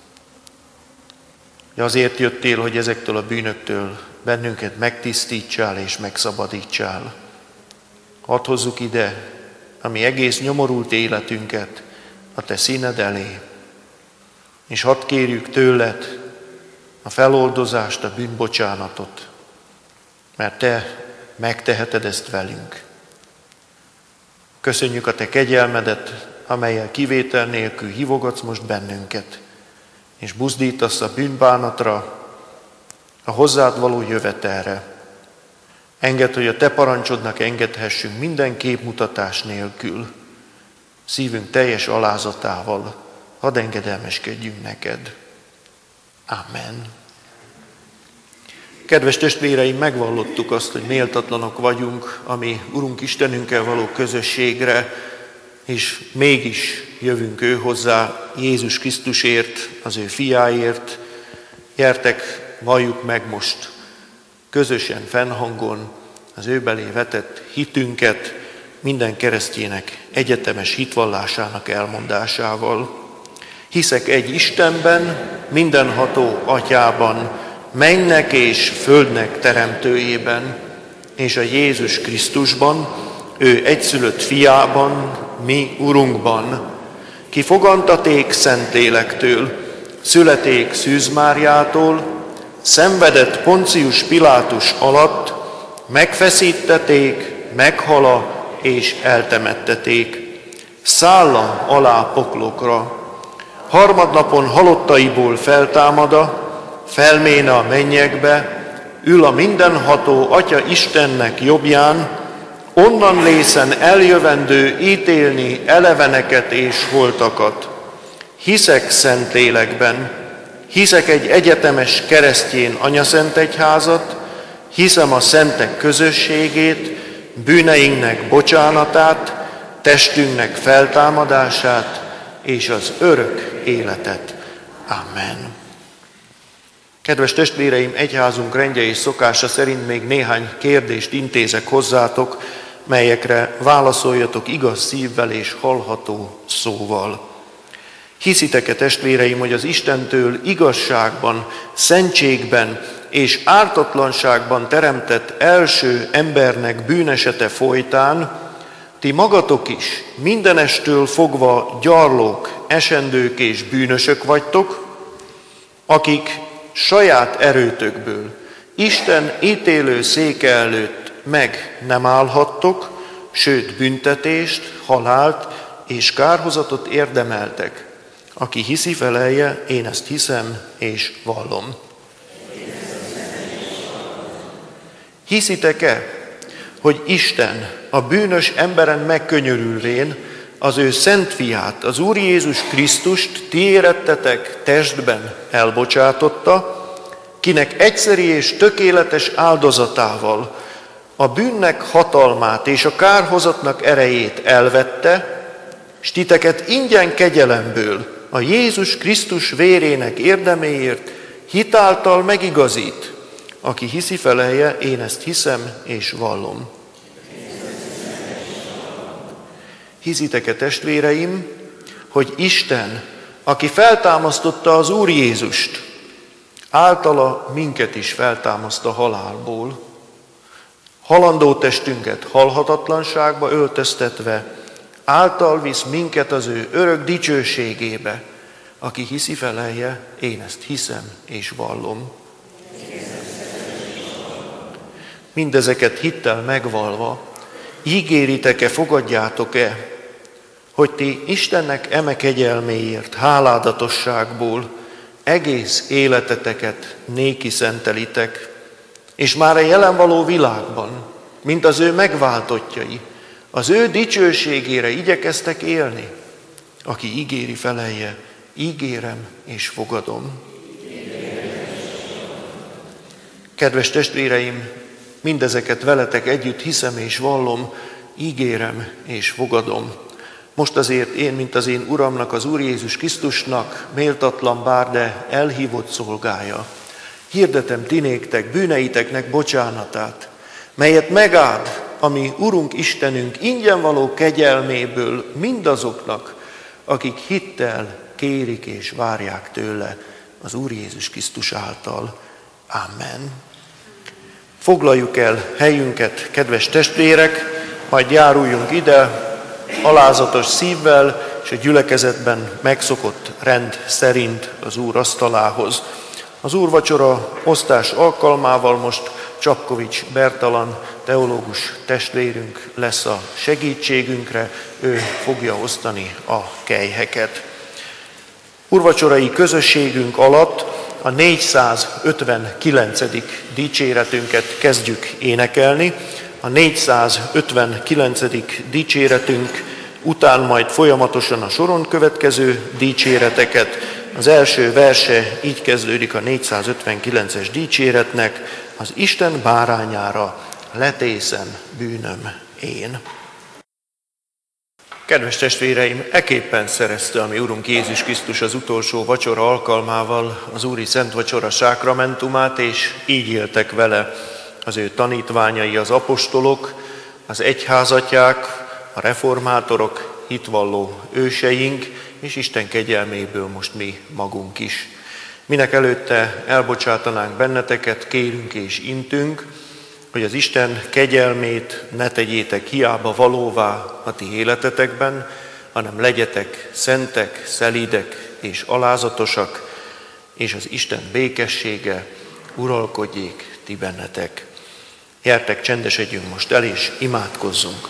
Azért jöttél, hogy ezektől a bűnöktől bennünket megtisztítsál és megszabadítsál. Hadd hozzuk ide a mi egész nyomorult életünket a te színed elé, és hadd kérjük tőled a feloldozást, a bűnbocsánatot, mert te megteheted ezt velünk. Köszönjük a te kegyelmedet, amellyel kivétel nélkül hívogatsz most bennünket, és buzdítasz a bűnbánatra, a hozzád való jövetelre. Engedd, hogy a te parancsodnak engedhessünk minden képmutatás nélkül, szívünk teljes alázatával, hadd engedelmeskedjünk neked. Amen. Kedves testvéreim, megvallottuk azt, hogy méltatlanok vagyunk a mi Urunk Istenünkkel való közösségre, és mégis jövünk ő hozzá Jézus Krisztusért, az ő fiáért. Gyertek, valljuk meg most közösen, fennhangon az ő belé vetett hitünket minden keresztjének egyetemes hitvallásának elmondásával. Hiszek egy Istenben, mindenható Atyában, mennek és földnek teremtőjében, és a Jézus Krisztusban, ő egyszülött fiában, mi Urunkban, ki fogantaték Szentlélektől, születék Szűz Máriától, szenvedett Poncius Pilátus alatt, megfeszítették, meghala és eltemetteték. Szálla alá poklokra, harmadnapon halottaiból feltámada, felméne a mennyekbe, ül a mindenható Atya Istennek jobbján, onnan lészen eljövendő ítélni eleveneket és holtakat. Hiszek Szentlélekben, hiszek egy egyetemes keresztjén anyaszentegyházat, hiszem a szentek közösségét, bűneinknek bocsánatát, testünknek feltámadását és az örök életet. Amen. Kedves testvéreim, egyházunk rendje és szokása szerint még néhány kérdést intézek hozzátok, melyekre válaszoljatok igaz szívvel és hallható szóval. Hiszitek-e, testvéreim, hogy az Istentől igazságban, szentségben és ártatlanságban teremtett első embernek bűnesete folytán ti magatok is mindenestől fogva gyarlók, esendők és bűnösök vagytok, akik saját erőtökből Isten ítélő széke előtt meg nem állhattok, sőt büntetést, halált és kárhozatot érdemeltek. Aki hiszi, felelje, én ezt hiszem és vallom. Hiszitek-e, hogy Isten a bűnös emberen megkönyörülvén az ő szent fiát, az Úr Jézus Krisztust ti érettetek testben elbocsátotta, kinek egyszeri és tökéletes áldozatával a bűnnek hatalmát és a kárhozatnak erejét elvette, s titeket ingyen kegyelemből a Jézus Krisztus vérének érdeméért hitáltal megigazít. Aki hiszi, felelje, én ezt hiszem és vallom. Hiszitek-e, testvéreim, hogy Isten, aki feltámasztotta az Úr Jézust, általa minket is feltámaszt a halálból, halandó testünket halhatatlanságba öltöztetve, által visz minket az ő örök dicsőségébe. Aki hiszi, felelje, én ezt hiszem és vallom. Mindezeket hittel megvalva, ígéritek-e, fogadjátok-e, hogy ti Istennek eme kegyelméért, háládatosságból egész életeteket néki szentelitek, és már a jelen való világban, mint az ő megváltottjai, az ő dicsőségére igyekeztek élni. Aki ígéri, felelje, ígérem és fogadom. Kedves testvéreim, mindezeket veletek együtt hiszem és vallom, ígérem és fogadom. Most azért én, mint az én Uramnak, az Úr Jézus Krisztusnak, méltatlan bár, de elhívott szolgája, hirdetem ti néktek bűneiteknek bocsánatát, melyet megáld a mi Urunk Istenünk ingyen való kegyelméből mindazoknak, akik hittel kérik és várják tőle az Úr Jézus Krisztus által. Amen. Foglaljuk el helyünket, kedves testvérek, majd járuljunk ide alázatos szívvel és a gyülekezetben megszokott rend szerint az Úr asztalához. Az úrvacsora osztás alkalmával most Csapkovics Bertalan teológus testvérünk lesz a segítségünkre, ő fogja osztani a kelyheket. Úrvacsorai közösségünk alatt a négyszázötvenkilencedik dicséretünket kezdjük énekelni. A négyszázötvenkilencedik dicséretünk után majd folyamatosan a soron következő dicséreteket. Az első verse így kezdődik a négyszázötvenkilences dicséretnek: az Isten bárányára letészem bűnöm én. Kedves testvéreim, eképpen szerezte a mi Urunk Jézus Krisztus az utolsó vacsora alkalmával az Úri Szent Vacsora sákramentumát, és így éltek vele az ő tanítványai, az apostolok, az egyházatják, a reformátorok, hitvalló őseink, és Isten kegyelméből most mi magunk is. Minek előtte elbocsátanánk benneteket, kérünk és intünk, hogy az Isten kegyelmét ne tegyétek hiába valóvá a ti életetekben, hanem legyetek szentek, szelídek és alázatosak, és az Isten békessége uralkodjék ti bennetek. Gyertek, csendesedjünk most el, és imádkozzunk.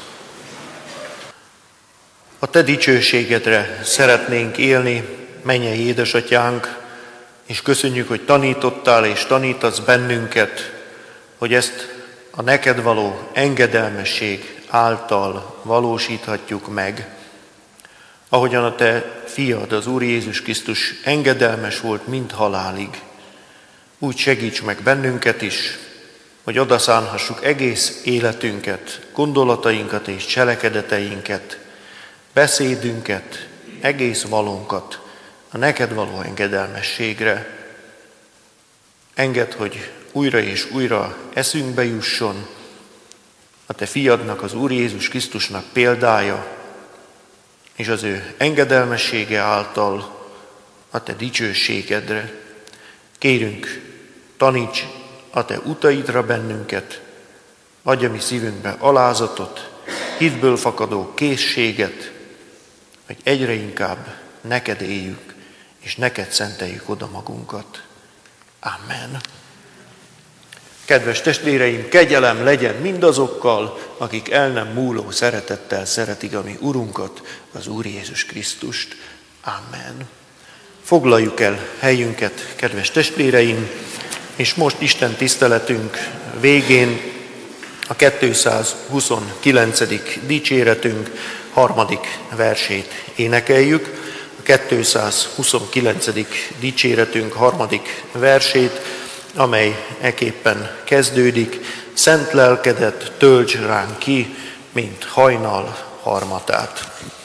A te dicsőségedre szeretnénk élni, mennyei édesatyánk, és köszönjük, hogy tanítottál és tanítasz bennünket, hogy ezt a neked való engedelmesség által valósíthatjuk meg. Ahogyan a te fiad, az Úr Jézus Krisztus engedelmes volt mind halálig, úgy segíts meg bennünket is, hogy odaszánhassuk egész életünket, gondolatainkat és cselekedeteinket, beszédünket, egész valónkat a neked való engedelmességre. Engedd, hogy újra és újra eszünkbe jusson a te fiadnak, az Úr Jézus Krisztusnak példája, és az ő engedelmessége által a te dicsőségedre. Kérünk, taníts a te utaidra bennünket, adj a mi szívünkbe alázatot, hitből fakadó készséget, hogy egyre inkább neked éljük, és neked szenteljük oda magunkat. Amen. Kedves testvéreim, kegyelem legyen mindazokkal, akik el nem múló szeretettel szeretik a mi Urunkat, az Úr Jézus Krisztust. Amen. Foglaljuk el helyünket, kedves testvéreim, és most Isten tiszteletünk végén a kétszázhuszonkilencedik dicséretünk harmadik versét énekeljük. A kétszázhuszonkilencedik dicséretünk harmadik versét, amely eképpen kezdődik: szent lelkedet tölts ránk ki, mint hajnal harmatát.